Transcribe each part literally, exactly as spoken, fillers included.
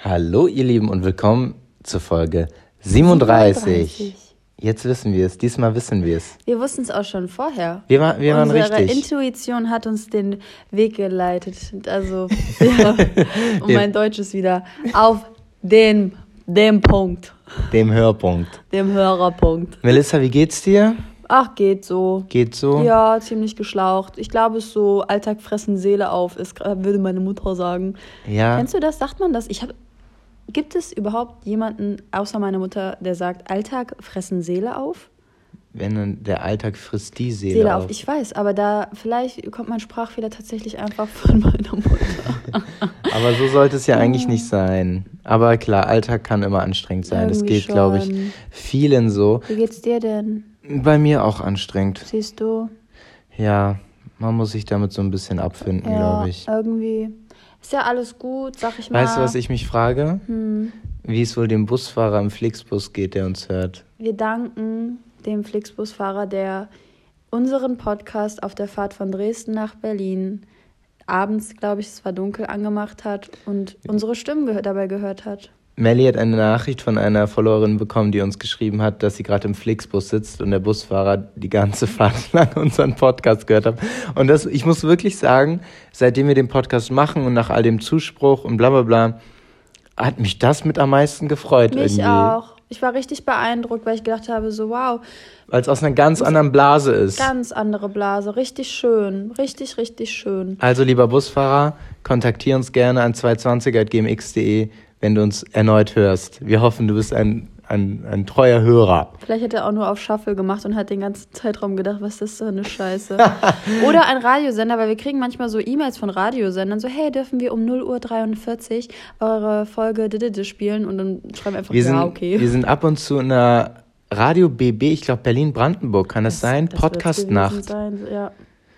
Hallo ihr Lieben und willkommen zur Folge siebenunddreißig. siebenunddreißig. Jetzt wissen wir es, diesmal wissen wir es. Wir wussten es auch schon vorher. Wir, war, wir waren Unsere richtig. Unsere Intuition hat uns den Weg geleitet. Also, ja, um mein Deutsches wieder auf den, dem Punkt. Dem Hörpunkt. Dem Hörerpunkt. Melissa, wie geht's dir? Ach, geht so. Geht so? Ja, ziemlich geschlaucht. Ich glaube, es ist so Alltag fressen Seele auf, ist, würde meine Mutter sagen. Ja. Kennst du das? Sagt man das? Ich hab, gibt es überhaupt jemanden, außer meiner Mutter, der sagt, Alltag fressen Seele auf? Wenn dann der Alltag frisst die Seele, Seele auf. auf. Ich weiß, aber da vielleicht kommt mein Sprachfehler tatsächlich einfach von meiner Mutter. Aber so sollte es ja eigentlich nicht sein. Aber klar, Alltag kann immer anstrengend sein. Irgendwie das geht, schon. glaube ich, vielen so. Wie geht's dir denn? Bei mir auch anstrengend. Siehst du? Ja, man muss sich damit so ein bisschen abfinden, Ja, glaube ich. irgendwie. Ist ja alles gut, sag ich mal. Weißt du, was ich mich frage? Hm. Wie es wohl dem Busfahrer im Flixbus geht, der uns hört. Wir danken dem Flixbusfahrer, der unseren Podcast auf der Fahrt von Dresden nach Berlin abends, glaube ich, es war dunkel, angemacht hat und unsere Stimmen gehört, dabei gehört hat. Melli hat eine Nachricht von einer Followerin bekommen, die uns geschrieben hat, dass sie gerade im Flixbus sitzt und der Busfahrer die ganze Fahrt lang unseren Podcast gehört hat. Und das, ich muss wirklich sagen, seitdem wir den Podcast machen und nach all dem Zuspruch und bla bla bla, hat mich das mit am meisten gefreut. Mich irgendwie. auch. Ich war richtig beeindruckt, weil ich gedacht habe, so wow. Weil es aus einer ganz anderen Blase ist. Ganz andere Blase. Richtig schön. Richtig, richtig schön. Also lieber Busfahrer, kontaktier uns gerne an zweihundertzwanzig at g m x punkt d e, wenn du uns erneut hörst. Wir hoffen, du bist ein, ein, ein treuer Hörer. Vielleicht hat er auch nur auf Shuffle gemacht und hat den ganzen Zeitraum gedacht, was ist das für eine Scheiße. Oder ein Radiosender, weil wir kriegen manchmal so E-Mails von Radiosendern, so hey, dürfen wir um null Uhr dreiundvierzig eure Folge Didede spielen? Und dann schreiben wir einfach, wir ja, sind, okay. Wir sind ab und zu in einer Radio B B, ich glaube Berlin-Brandenburg, kann das, das sein? Das Podcast-Nacht. Ja.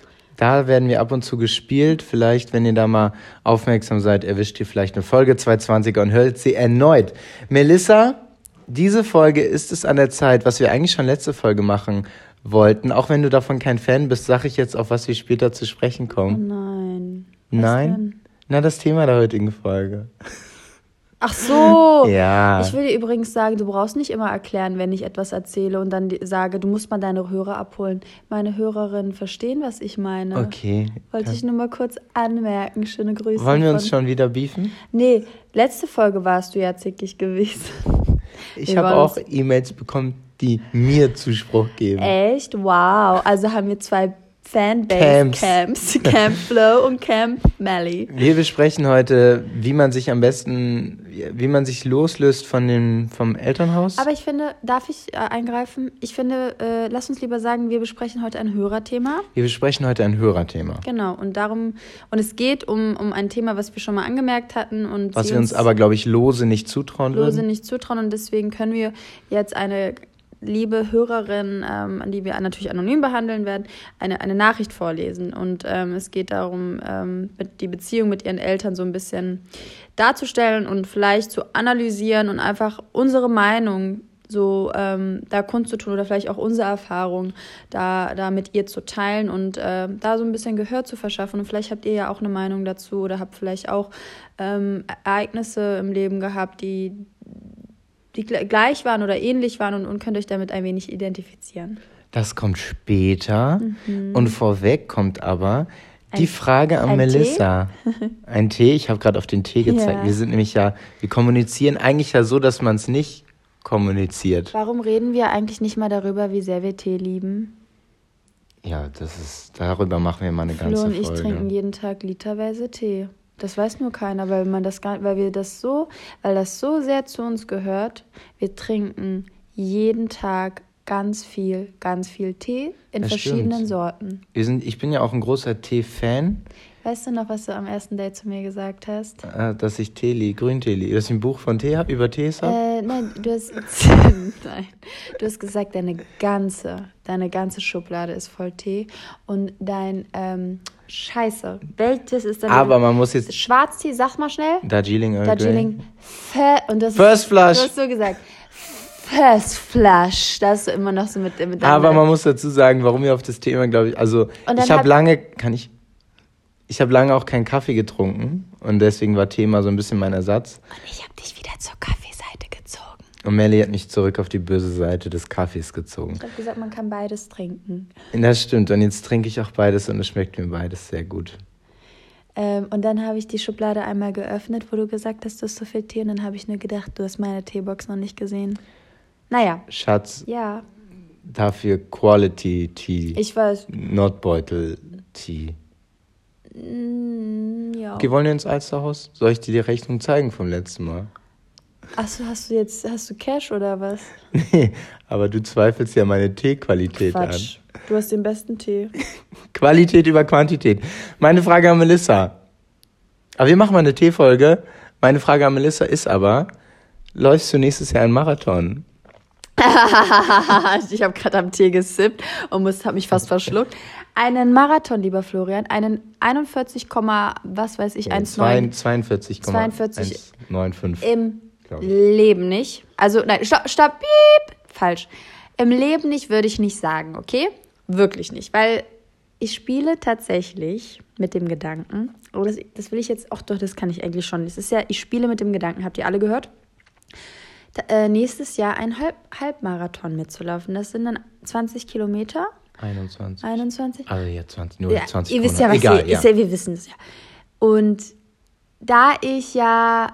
Da werden wir ab und zu gespielt. Vielleicht, wenn ihr da mal aufmerksam seid, erwischt ihr vielleicht eine Folge zweihundertzwanziger und hört sie erneut. Melissa, diese Folge ist es an der Zeit, was wir eigentlich schon letzte Folge machen wollten. Auch wenn du davon kein Fan bist, sage ich jetzt, auf was wir später zu sprechen kommen. Oh nein. Nein? Denn? Na, das Thema der heutigen Folge. Ach so. Ja. Ich will dir übrigens sagen, du brauchst nicht immer erklären, wenn ich etwas erzähle und dann sage, du musst mal deine Hörer abholen. Meine Hörerinnen verstehen, was ich meine. Okay. Wollte ich nur mal kurz anmerken. Schöne Grüße. Wollen wir von... uns schon wieder beefen? Nee, letzte Folge warst du ja zickig gewesen. Ich habe auch E-Mails bekommen, die mir Zuspruch geben. Echt? Wow. Also haben wir zwei Fanbase-Camps. Camp Flo und Camp Melly. Wir besprechen heute, wie man sich am besten, wie man sich loslöst von dem, vom Elternhaus. Aber ich finde, darf ich äh, eingreifen? Ich finde, äh, lass uns lieber sagen, wir besprechen heute ein Hörerthema. Wir besprechen heute ein Hörerthema. Genau, und darum, und es geht um, um ein Thema, was wir schon mal angemerkt hatten. Und was wir uns aber, glaube ich, lose nicht zutrauen lose würden. nicht zutrauen und deswegen können wir jetzt eine liebe Hörerin, ähm, an die wir natürlich anonym behandeln werden, eine, eine Nachricht vorlesen. Und ähm, es geht darum, ähm, mit die Beziehung mit ihren Eltern so ein bisschen darzustellen und vielleicht zu analysieren und einfach unsere Meinung so ähm, da kundzutun oder vielleicht auch unsere Erfahrung da, da mit ihr zu teilen und äh, da so ein bisschen Gehör zu verschaffen. Und vielleicht habt ihr ja auch eine Meinung dazu oder habt vielleicht auch ähm, Ereignisse im Leben gehabt, die die gleich waren oder ähnlich waren und, und könnt euch damit ein wenig identifizieren. Das kommt später. Mhm. Und vorweg kommt aber die ein, Frage an ein Melissa. Tee? Ein Tee? Ich habe gerade auf den Tee gezeigt. Ja. Wir sind nämlich ja, wir kommunizieren eigentlich ja so, dass man es nicht kommuniziert. Warum reden wir eigentlich nicht mal darüber, wie sehr wir Tee lieben? Ja, das ist, darüber machen wir mal eine Flo ganze und ich Folge. trinken jeden Tag literweise Tee. Das weiß nur keiner, weil man das gar, weil wir das so, weil das so sehr zu uns gehört. Wir trinken jeden Tag ganz viel, ganz viel Tee in das verschiedenen stimmt. Sorten. Wir sind, ich bin ja auch ein großer Tee-Fan. Weißt du noch, was du am ersten Date zu mir gesagt hast? Äh, dass ich Tee liebe, Grüntee liebe. Dass ich ein Buch von Tee habe, über Tees habe? Äh, nein, du hast, nein, du hast gesagt, deine ganze, deine ganze Schublade ist voll Tee und dein, ähm, Scheiße, welches ist denn... Aber man muss jetzt... Schwarztee, sag mal schnell. Darjeeling Earl Darjeeling. Fe- und das First ist, Flush. Du hast so gesagt. First Flush. Das hast du immer noch so mit... mit Aber man muss dazu sagen, warum wir auf das Thema, glaube ich... Also, Und dann ich habe hat- lange... Kann ich... ich habe lange auch keinen Kaffee getrunken und deswegen war Tee immer so ein bisschen mein Ersatz. Und ich habe dich wieder zur Kaffeeseite gezogen. Und Melli hat mich zurück auf die böse Seite des Kaffees gezogen. Ich habe gesagt, man kann beides trinken. Das stimmt. Und jetzt trinke ich auch beides und es schmeckt mir beides sehr gut. Ähm, und dann habe ich die Schublade einmal geöffnet, wo du gesagt hast, du hast so viel Tee. Und dann habe ich nur gedacht, du hast meine Teebox noch nicht gesehen. Naja. Schatz, Ja. dafür Quality Tea. Ich weiß. Nordbeutel Tea. Mm, ja. Okay, wollen wir ins Alsterhaus? Soll ich dir die Rechnung zeigen vom letzten Mal? Achso, hast du jetzt, hast du Cash oder was? Nee, aber du zweifelst ja meine Teequalität an. Quatsch. Du hast den besten Tee. Qualität über Quantität. Meine Frage an Melissa. Aber wir machen mal eine Teefolge. Meine Frage an Melissa ist aber, läufst du nächstes Jahr einen Marathon? Ich habe gerade am Tee gesippt und habe mich fast verschluckt. Einen Marathon, lieber Florian, einen einundvierzig, was weiß ich, eins Komma neun. zweiundvierzig Komma eins neun fünf. Im Leben nicht. Also, nein, stopp, stopp, piep, falsch. Im Leben nicht würde ich nicht sagen, okay? Wirklich nicht, weil ich spiele tatsächlich mit dem Gedanken, oh, das, das will ich jetzt, ach doch, das kann ich eigentlich schon. Das ist ja, ich spiele mit dem Gedanken, habt ihr alle gehört? Da, äh, nächstes Jahr ein Halb, Halbmarathon mitzulaufen. Das sind dann zwanzig Kilometer. einundzwanzig. einundzwanzig. Also jetzt zwanzig, nur ja, zwanzig. Ihr wisst ja, was Egal, ihr, ja. Ist ja, wir wissen es ja. Und da ich ja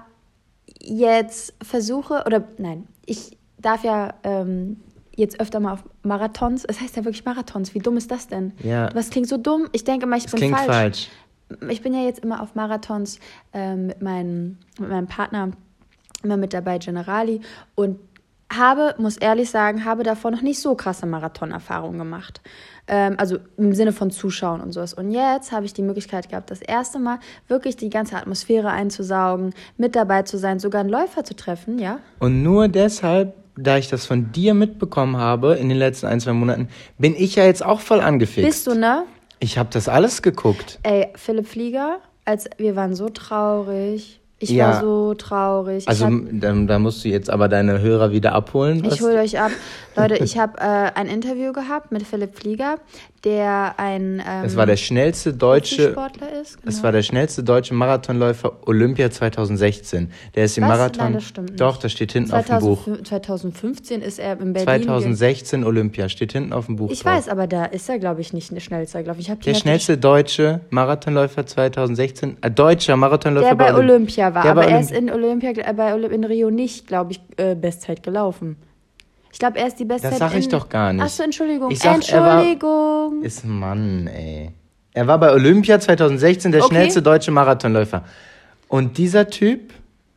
jetzt versuche, oder nein, ich darf ja ähm, jetzt öfter mal auf Marathons, es heißt ja wirklich Marathons, wie dumm ist das denn? Ja. Was klingt so dumm? Ich denke immer, ich Das bin klingt falsch. falsch. Ich bin ja jetzt immer auf Marathons ähm, mit, meinem, mit meinem Partner, immer mit dabei, Generali, und habe, muss ehrlich sagen, habe davor noch nicht so krasse Marathonerfahrungen gemacht. Ähm, also im Sinne von Zuschauen und sowas. Und jetzt habe ich die Möglichkeit gehabt, das erste Mal wirklich die ganze Atmosphäre einzusaugen, mit dabei zu sein, sogar einen Läufer zu treffen, ja. Und nur deshalb, da ich das von dir mitbekommen habe in den letzten ein, zwei Monaten, bin ich ja jetzt auch voll angefixt. Bist du, ne? Ich habe das alles geguckt. Ey, Philipp Flieger, als wir waren so traurig. Ich Ja. war so traurig. Also ich hab, da, da musst du jetzt aber deine Hörer wieder abholen. Ich was- hole euch ab. Leute, ich habe äh, ein Interview gehabt mit Philipp Flieger, der ein ähm, Es war der schnellste deutsche, Sportler ist. Genau. es war der schnellste deutsche Marathonläufer Olympia zwanzig sechzehn. Der ist im Was? Marathon. Nein, das stimmt nicht. Doch, das steht hinten auf dem Buch. zwanzig fünfzehn ist er in Berlin. zwanzig sechzehn Olympia steht hinten auf dem Buch. Ich drauf. weiß, aber da ist er, glaube ich, nicht der schnellste. Glaub ich. Ich hab die Der Hälfte- schnellste deutsche Marathonläufer zwanzig sechzehn, äh, deutscher Marathonläufer der bei Olymp- Olympia war, Der aber bei er Olymp- ist in Olympia, äh, bei Olymp in Rio nicht, glaube ich, äh, Bestzeit gelaufen. Ich glaube, er ist die Bestzeit. Das sag ich in... doch gar nicht. Achso, Entschuldigung. Ich sag, er war- Entschuldigung. Ist Mann, ey. Er war bei Olympia zwanzig sechzehn der Okay. schnellste deutsche Marathonläufer. Und dieser Typ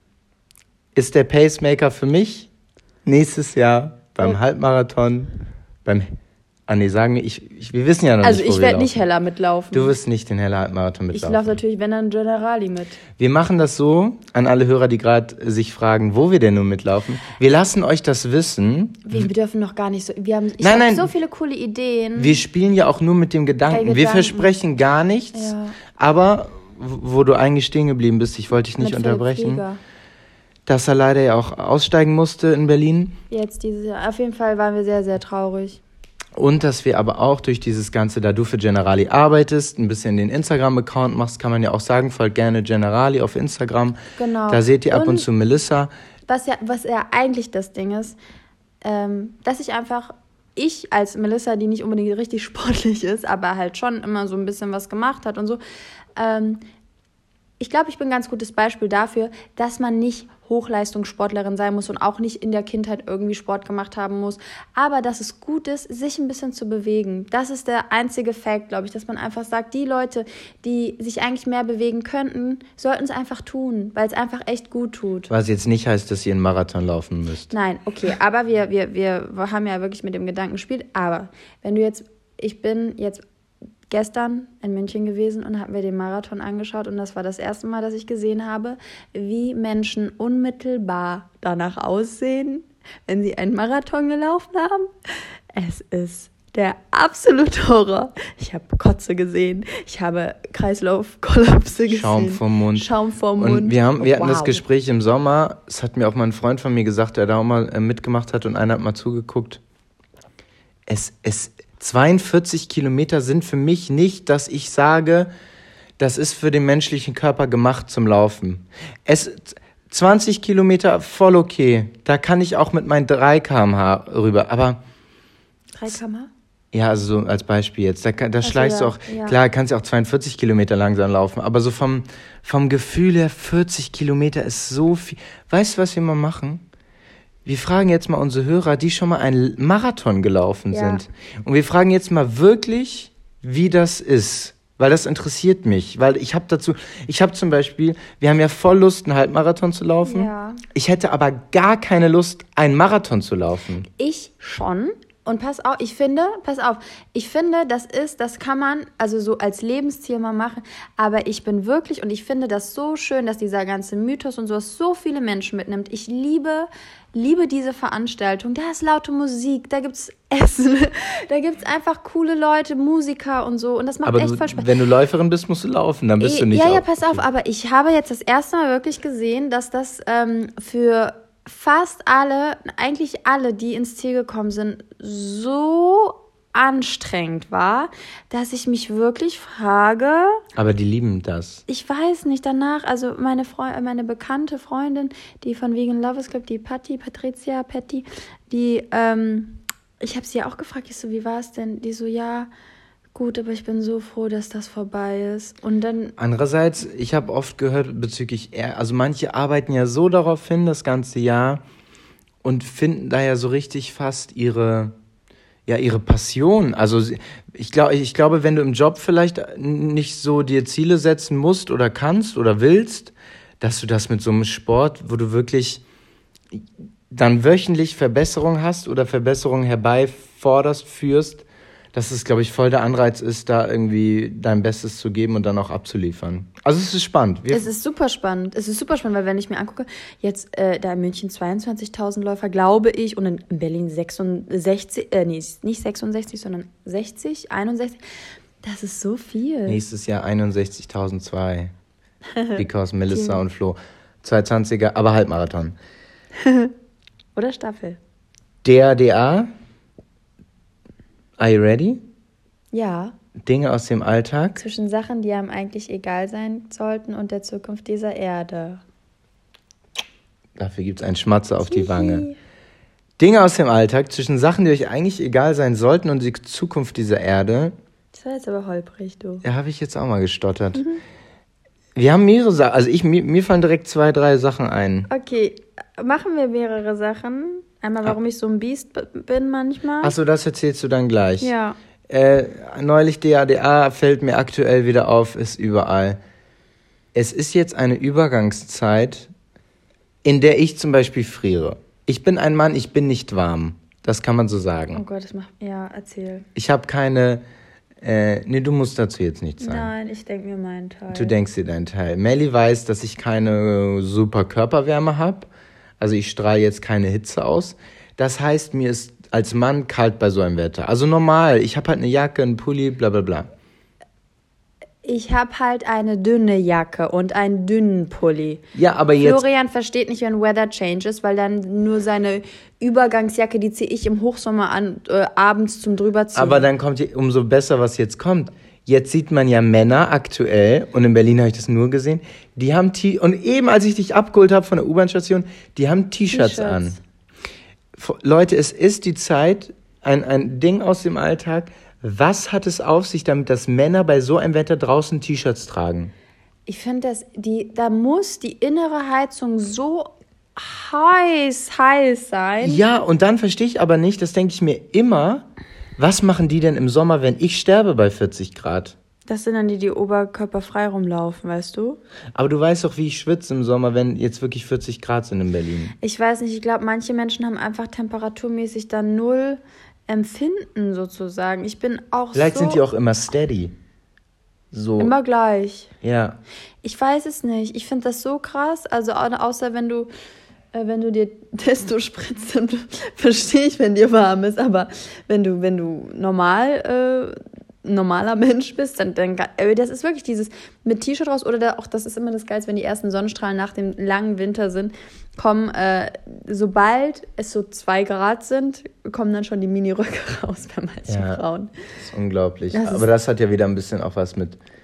ist der Pacemaker für mich nächstes Jahr beim Oh. Halbmarathon, beim, ah nee, sagen wir, ich, ich, wir wissen ja noch Also nicht, wo ich wir werde laufen. nicht heller mitlaufen. Du wirst nicht den Heller Halbmarathon ich mitlaufen. laufe natürlich, wenn dann Generali mit. Wir machen das so, an alle Hörer, die gerade sich fragen, wo wir denn nun mitlaufen. Wir lassen euch das wissen. Wir, wir dürfen noch gar nicht so. Wir haben, ich Nein, habe nein. so viele coole Ideen. Wir spielen ja auch nur mit dem Gedanken. Bei Wir Gedanken. versprechen gar nichts, Ja. aber w- wo du eigentlich stehen geblieben bist, ich wollte dich nicht mit Philipp unterbrechen, Flieger. dass er leider ja auch aussteigen musste in Berlin Jetzt dieses Jahr. Auf jeden Fall waren wir sehr, sehr traurig. und dass wir aber auch durch dieses Ganze, da du für Generali arbeitest, ein bisschen den Instagram-Account machst, kann man ja auch sagen, folgt gerne Generali auf Instagram. Genau. Da seht ihr ab und, Und- zu Melissa. Was ja, was ja eigentlich das Ding ist, ähm, dass ich einfach, ich als Melissa, die nicht unbedingt richtig sportlich ist, aber halt schon immer so ein bisschen was gemacht hat und so, ähm, ich glaube, ich bin ein ganz gutes Beispiel dafür, dass man nicht Hochleistungssportlerin sein muss und auch nicht in der Kindheit irgendwie Sport gemacht haben muss, aber dass es gut ist, sich ein bisschen zu bewegen. Das ist der einzige Fakt, glaube ich, dass man einfach sagt, die Leute, die sich eigentlich mehr bewegen könnten, sollten es einfach tun, weil es einfach echt gut tut. Was jetzt nicht heißt, dass ihr einen Marathon laufen müsst. Nein, okay, aber wir, wir, wir haben ja wirklich mit dem Gedanken gespielt. Aber wenn du jetzt, ich bin jetzt gestern in München gewesen und habe mir den Marathon angeschaut und das war das erste Mal, dass ich gesehen habe, wie Menschen unmittelbar danach aussehen, wenn sie einen Marathon gelaufen haben. Es ist der absolute Horror. Ich habe Kotze gesehen, ich habe Kreislaufkollapse gesehen. Schaum vom Mund. Schaum vom Mund. Und wir, haben, wir hatten das Wow. Gespräch im Sommer, das hat mir auch mal ein Freund von mir gesagt, der da auch mal äh, mitgemacht hat und einer hat mal zugeguckt. Es, es, zweiundvierzig Kilometer sind für mich nicht, dass ich sage, das ist für den menschlichen Körper gemacht zum Laufen. Es zwanzig Kilometer voll okay. Da kann ich auch mit meinen drei Kilometer pro Stunde rüber. Aber drei Kilometer pro Stunde? ja, also so als Beispiel jetzt. Da, da Also schleichst ja, du auch, ja. klar, kannst du auch zweiundvierzig Kilometer langsam laufen, aber so vom, vom Gefühl her, vierzig Kilometer ist so viel. Weißt du, was wir mal machen? Wir fragen jetzt mal unsere Hörer, die schon mal einen Marathon gelaufen Ja. sind. Und wir fragen jetzt mal wirklich, wie das ist. Weil das interessiert mich. Weil ich habe dazu, ich habe zum Beispiel, wir haben ja voll Lust, einen Halbmarathon zu laufen. Ja. Ich hätte aber gar keine Lust, einen Marathon zu laufen. Ich schon. Und pass auf, ich finde, pass auf, ich finde, das ist, das kann man also so als Lebensziel mal machen, aber ich bin wirklich, und ich finde das so schön, dass dieser ganze Mythos und sowas so viele Menschen mitnimmt. Ich liebe, liebe diese Veranstaltung. Da ist laute Musik, da gibt's Essen, da gibt's einfach coole Leute, Musiker und so, und das macht Aber echt du, voll Spaß. wenn du Läuferin bist, musst du laufen, dann bist du nicht Ja, ja, auf- pass auf, aber ich habe jetzt das erste Mal wirklich gesehen, dass das ähm, für fast alle, eigentlich alle, die ins Ziel gekommen sind, so anstrengend war, dass ich mich wirklich frage, Aber die lieben das. ich weiß nicht, danach, also meine Freu- meine bekannte Freundin, die von Vegan Lovers Club, die Patti, Patricia, Patty, die, ähm, ich habe sie ja auch gefragt, ich so, wie war es denn? Die so, ja, gut, aber ich bin so froh, dass das vorbei ist. Und dann, Andererseits, ich habe oft gehört bezüglich, er- also manche arbeiten ja so darauf hin, das ganze Jahr, und finden da ja so richtig fast ihre, ja, ihre Passion. Also sie- ich, glaub, ich glaube, wenn du im Job vielleicht nicht so dir Ziele setzen musst oder kannst oder willst, dass du das mit so einem Sport, wo du wirklich dann wöchentlich Verbesserung hast oder Verbesserungen herbeiforderst, führst, dass es, glaube ich, voll der Anreiz ist, da irgendwie dein Bestes zu geben und dann auch abzuliefern. Also es ist spannend. Wir, es ist super spannend. Es ist super spannend, weil wenn ich mir angucke, jetzt äh, da in München zweiundzwanzigtausend Läufer, glaube ich, und in Berlin sechsundsechzig, äh, nee, nicht sechsundsechzig, sondern sechzig, einundsechzig. Das ist so viel. nächstes Jahr einundsechzigtausendzwei. Because Melissa und Flo. zweihundertzwanziger, aber Halbmarathon. Oder Staffel. D A D A. Are you ready? Ja, Dinge aus dem Alltag. zwischen Sachen, die einem eigentlich egal sein sollten, und der Zukunft dieser Erde. Dafür gibt's einen Schmatzer auf die Wange. Dinge aus dem Alltag zwischen Sachen, die euch eigentlich egal sein sollten und die Zukunft dieser Erde. Das war jetzt aber holprig, du. Ja, habe ich jetzt auch mal gestottert. Wir haben mehrere Sachen. Also ich, mir, mir fallen direkt zwei, drei Sachen ein. Okay, machen wir mehrere Sachen. Einmal, warum ich so ein Biest b- bin manchmal. Achso, das erzählst du dann gleich. Ja. Äh, neulich D A D A fällt mir aktuell wieder auf, ist überall. Es ist jetzt eine Übergangszeit, in der ich zum Beispiel friere. Ich bin ein Mann, ich bin nicht warm. Das kann man so Oh sagen. Gott, das macht. Ja, erzähl. Ich habe keine. Äh, nee, du musst dazu jetzt nichts sagen. Nein, ich denke mir meinen Teil. Du denkst dir deinen Teil. Melly weiß, dass ich keine super Körperwärme habe. Also ich strahle jetzt keine Hitze aus. Das heißt, mir ist als Mann kalt bei so einem Wetter. Also normal. Ich habe halt eine Jacke, einen Pulli, bla bla bla. Ich habe halt eine dünne Jacke und einen dünnen Pulli. Ja, aber jetzt. Florian versteht nicht, wenn Weather changes, weil dann nur seine Übergangsjacke, die ziehe ich im Hochsommer an, äh, abends zum drüberziehen. Aber dann kommt je- umso besser, was jetzt kommt. Jetzt sieht man ja Männer aktuell, und in Berlin habe ich das nur gesehen, die haben T und eben als ich dich abgeholt habe von der U-Bahn-Station, die haben T-Shirts T-Shirts. an. F- Leute, es ist die Zeit, ein, ein Ding aus dem Alltag. Was hat es auf sich damit, dass Männer bei so einem Wetter draußen T-Shirts tragen? Ich finde, dass die, da muss die innere Heizung so heiß, heiß sein. Ja, und dann verstehe ich aber nicht, das denke ich mir immer, was machen die denn im Sommer, wenn ich sterbe bei vierzig Grad? Das sind dann die, die oberkörperfrei rumlaufen, weißt du? Aber du weißt doch, wie ich schwitze im Sommer, wenn jetzt wirklich vierzig Grad sind in Berlin. Ich weiß nicht, ich glaube, manche Menschen haben einfach temperaturmäßig dann null Empfinden sozusagen. Ich bin auch Vielleicht so sind die auch immer steady. So. immer gleich. Ja. Ich weiß es nicht. Ich finde das so krass. Also au- außer wenn du, äh, wenn du dir Testo spritzt, dann verstehe ich, wenn dir warm ist. Aber wenn du, wenn du normal äh, normaler Mensch bist, dann, dann äh, das ist wirklich dieses mit T-Shirt raus, oder da, auch das ist immer das Geilste, wenn die ersten Sonnenstrahlen nach dem langen Winter sind, kommen, äh, sobald es so zwei Grad sind, kommen dann schon die Mini-Röcke raus bei manchen Ja. Frauen. Das ist unglaublich. Das ist- Aber das hat ja wieder ein bisschen auch was mit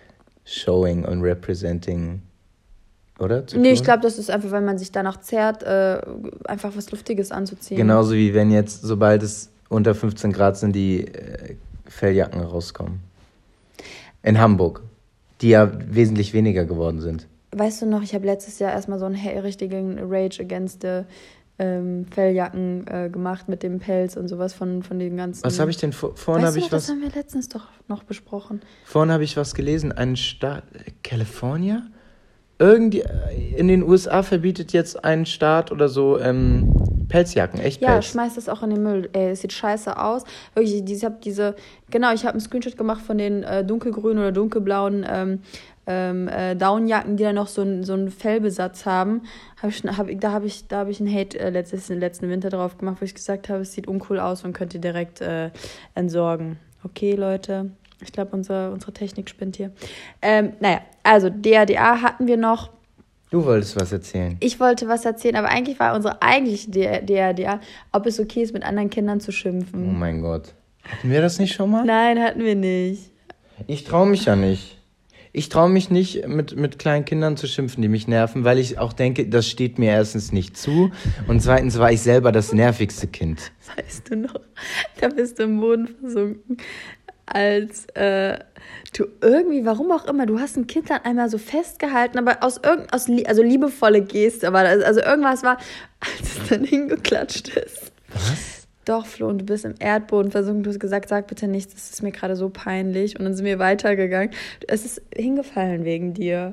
showing und representing, oder? Zu Nee, tun? ich glaube, das ist einfach, wenn man sich danach zehrt, äh, einfach was Luftiges anzuziehen. Genauso wie wenn jetzt, sobald es unter fünfzehn Grad sind, die äh, Felljacken rauskommen. In Hamburg, die ja wesentlich weniger geworden sind. Weißt du noch, ich habe letztes Jahr erstmal so einen he- richtigen Rage against the ähm, Felljacken äh, gemacht mit dem Pelz und sowas von, von den ganzen... Was habe ich denn vor, vorhin weißt habe du ich noch, was das haben wir letztens doch noch besprochen. vorhin habe ich was gelesen, ein Staat California? Irgendwie in den U S A verbietet jetzt ein Staat oder so ähm, Pelzjacken, echt Ja, Pelz. schmeiß das auch in den Müll. Ey, es sieht scheiße aus. Wirklich, ich habe diese, genau, ich habe einen Screenshot gemacht von den äh, dunkelgrünen oder dunkelblauen ähm, ähm, äh, Downjacken, die dann noch so, ein, so einen Fellbesatz haben. Hab ich, hab, da habe ich, da hab ich einen Hate äh, letztes, letzten Winter drauf gemacht, wo ich gesagt habe, es sieht uncool aus und könnt ihr direkt äh, entsorgen. Okay, Leute. Ich glaube, unsere, unsere Technik spinnt hier. Ähm, naja, also D A D A hatten wir noch. Du wolltest was erzählen. Ich wollte was erzählen, aber eigentlich war unsere eigentliche D A D A, ob es okay ist, mit anderen Kindern zu Oh schimpfen. mein Gott. Hatten wir das nicht schon mal? Nein, hatten wir nicht. Ich traue mich ja nicht. Ich traue mich nicht, mit, mit kleinen Kindern zu schimpfen, die mich nerven, weil ich auch denke, das steht mir erstens nicht zu. Und zweitens war ich selber das nervigste Kind. Weißt du noch, da bist du im Boden versunken, als äh, du irgendwie, warum auch immer, du hast ein Kind dann einmal so festgehalten, aber aus irgend, aus lie- also liebevolle Geste, aber das, also irgendwas war, als es dann hingeklatscht ist. Was? Doch, Flo, und du bist im Erdboden versunken, du hast gesagt, sag bitte nichts, das ist mir gerade so peinlich. Und dann sind wir weitergegangen. Es ist hingefallen wegen dir.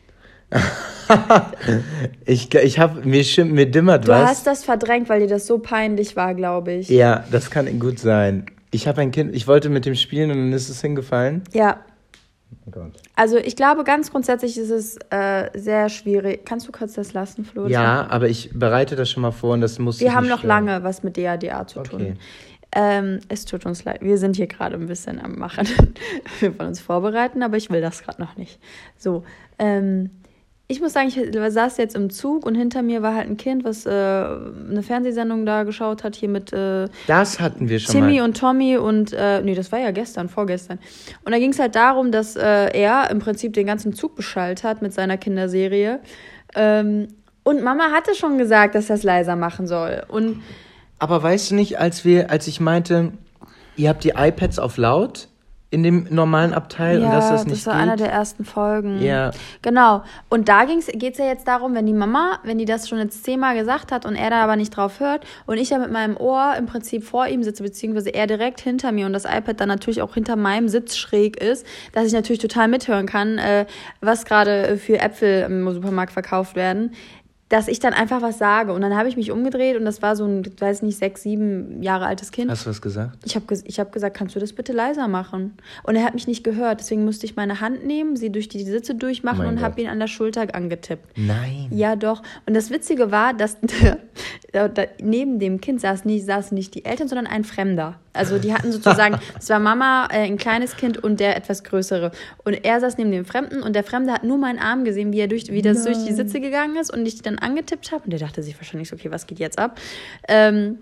ich ich habe mir, schim- mir dimmert Du was. hast das verdrängt, weil dir das so peinlich war, glaube ich. Ja, das kann gut sein. Ich habe ein Kind, ich wollte mit dem spielen und dann ist es hingefallen. Ja, Oh Gott. also ich glaube, ganz grundsätzlich ist es äh, sehr schwierig. Kannst du kurz das lassen, Flo? Ja, aber ich bereite das schon mal vor und das muss Wir ich haben nicht noch stören. lange was mit D A D A zu Okay. tun. Ähm, es tut uns leid. Wir sind hier gerade ein bisschen am Machen. Wir wollen uns vorbereiten, aber ich will das gerade noch nicht. So, ähm, ich muss sagen, ich saß jetzt im Zug und hinter mir war halt ein Kind, was äh, eine Fernsehsendung da geschaut hat, hier mit äh, Das hatten wir schon Timmy mal. und Tommy und, äh, nee, das war ja gestern, vorgestern. Und da ging es halt darum, dass äh, er im Prinzip den ganzen Zug beschallt hat mit seiner Kinderserie. Ähm, und Mama hatte schon gesagt, dass er es leiser machen soll. Und Aber weißt du nicht, als wir, als ich meinte, ihr habt die iPads auf laut in dem normalen Abteil ja, und dass das nicht das war geht? einer der ersten Folgen. Ja. Genau. Und da geht es ja jetzt darum, wenn die Mama, wenn die das schon jetzt zehnmal gesagt hat und er da aber nicht drauf hört und ich ja mit meinem Ohr im Prinzip vor ihm sitze, beziehungsweise er direkt hinter mir und das iPad dann natürlich auch hinter meinem Sitz schräg ist, dass ich natürlich total mithören kann, äh, was gerade für Äpfel im Supermarkt verkauft werden, dass ich dann einfach was sage. Und dann habe ich mich umgedreht und das war so ein, ich weiß nicht, sechs, sieben Jahre altes Kind. Hast du was gesagt? Ich habe ges- ich hab gesagt, kannst du das bitte leiser machen? Und er hat mich nicht gehört, deswegen musste ich meine Hand nehmen, sie durch die Sitze durchmachen Mein und Gott. habe ihn an der Schulter angetippt. Nein. Ja, doch. Und das Witzige war, dass der, da, da, neben dem Kind saß nicht, saßen nicht die Eltern, sondern ein Fremder. Also die hatten sozusagen, es war Mama, äh, ein kleines Kind und der etwas größere. Und er saß neben dem Fremden und der Fremde hat nur meinen Arm gesehen, wie er durch, wie das durch die Sitze gegangen ist und ich dann angetippt habe. Und der dachte sich wahrscheinlich so, okay, was geht jetzt ab? Ähm,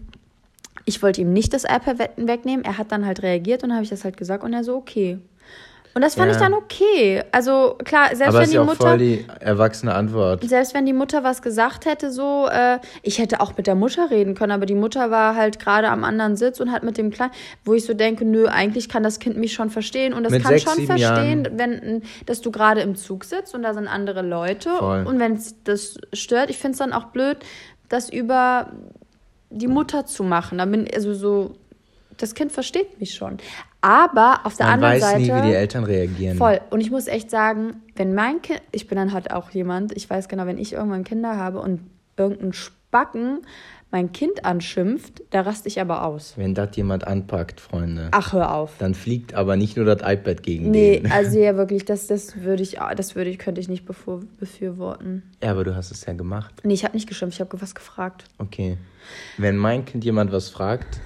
ich wollte ihm nicht das iPad we- wegnehmen. Er hat dann halt reagiert und habe ich das halt gesagt und er so, okay. Und das fand Ja. ich dann okay. Also klar, selbst Aber wenn ist die ja auch Mutter... voll die erwachsene Antwort. Selbst wenn die Mutter was gesagt hätte, so, äh, ich hätte auch mit der Mutter reden können, aber die Mutter war halt gerade am anderen Sitz und hat mit dem Kleinen, wo ich so denke, nö, eigentlich kann das Kind mich schon verstehen und das Mit kann sechs, schon sieben verstehen, Jahren. wenn, dass du gerade im Zug sitzt und da sind andere Leute Voll. und wenn es das stört, ich finde es dann auch blöd, das über die Mutter zu machen. Da bin also so, das Kind versteht mich schon. Aber auf der Man anderen weiß Seite. nie, wie die Eltern reagieren. Voll. Und ich muss echt sagen, wenn mein Kind, ich bin dann halt auch jemand, ich weiß genau, wenn ich irgendwann Kinder habe und irgendein Spacken mein Kind anschimpft, da raste ich aber aus. Wenn das jemand anpackt, Freunde, Ach, hör auf. dann fliegt aber nicht nur das iPad gegen Nee, den. also ja wirklich, das, das würde ich, das würde ich, könnte ich nicht bevor, befürworten. Ja, aber du hast es ja gemacht. Nee, ich habe nicht geschimpft, ich habe was gefragt. Okay. Wenn mein Kind jemand was fragt,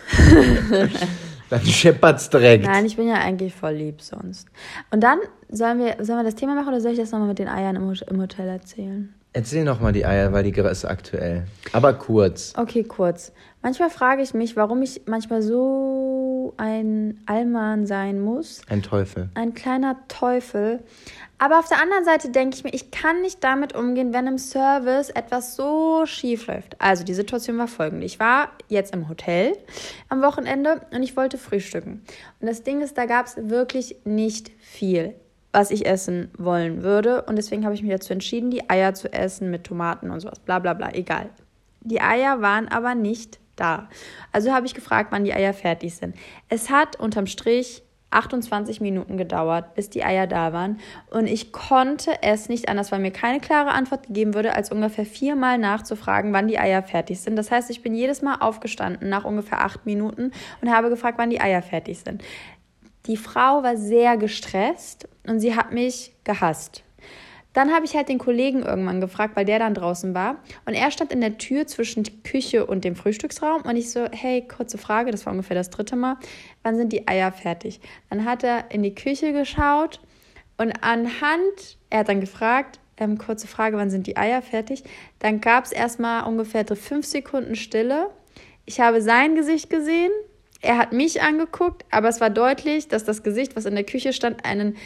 dann scheppert's direkt. Nein, ich bin ja eigentlich voll lieb sonst. Und dann, sollen wir, sollen wir das Thema machen oder soll ich das nochmal mit den Eiern im, Hot- im Hotel erzählen? Erzähl noch mal die Eier, weil die ist aktuell. Aber kurz. Okay, kurz. Manchmal frage ich mich, warum ich manchmal so so ein Allmann sein muss. Ein Teufel. Ein kleiner Teufel. Aber auf der anderen Seite denke ich mir, ich kann nicht damit umgehen, wenn im Service etwas so schief läuft. Also die Situation war folgende. Ich war jetzt im Hotel am Wochenende und ich wollte frühstücken. Und das Ding ist, da gab es wirklich nicht viel, was ich essen wollen würde. Und deswegen habe ich mich dazu entschieden, die Eier zu essen mit Tomaten und sowas. Bla bla bla, egal. Die Eier waren aber nicht da. Also habe ich gefragt, wann die Eier fertig sind. Es hat unterm Strich achtundzwanzig Minuten gedauert, bis die Eier da waren. Und ich konnte es nicht anders, weil mir keine klare Antwort gegeben wurde, als ungefähr viermal nachzufragen, wann die Eier fertig sind. Das heißt, ich bin jedes Mal aufgestanden nach ungefähr acht Minuten und habe gefragt, wann die Eier fertig sind. Die Frau war sehr gestresst und sie hat mich gehasst. Dann habe ich halt den Kollegen irgendwann gefragt, weil der dann draußen war. Und er stand in der Tür zwischen Küche und dem Frühstücksraum. Und ich so, hey, kurze Frage, das war ungefähr das dritte Mal. Wann sind die Eier fertig? Dann hat er in die Küche geschaut und anhand, er hat dann gefragt, ähm, kurze Frage, wann sind die Eier fertig? Dann gab es erstmal ungefähr fünf Sekunden Stille. Ich habe sein Gesicht gesehen. Er hat mich angeguckt, aber es war deutlich, dass das Gesicht, was in der Küche stand, einen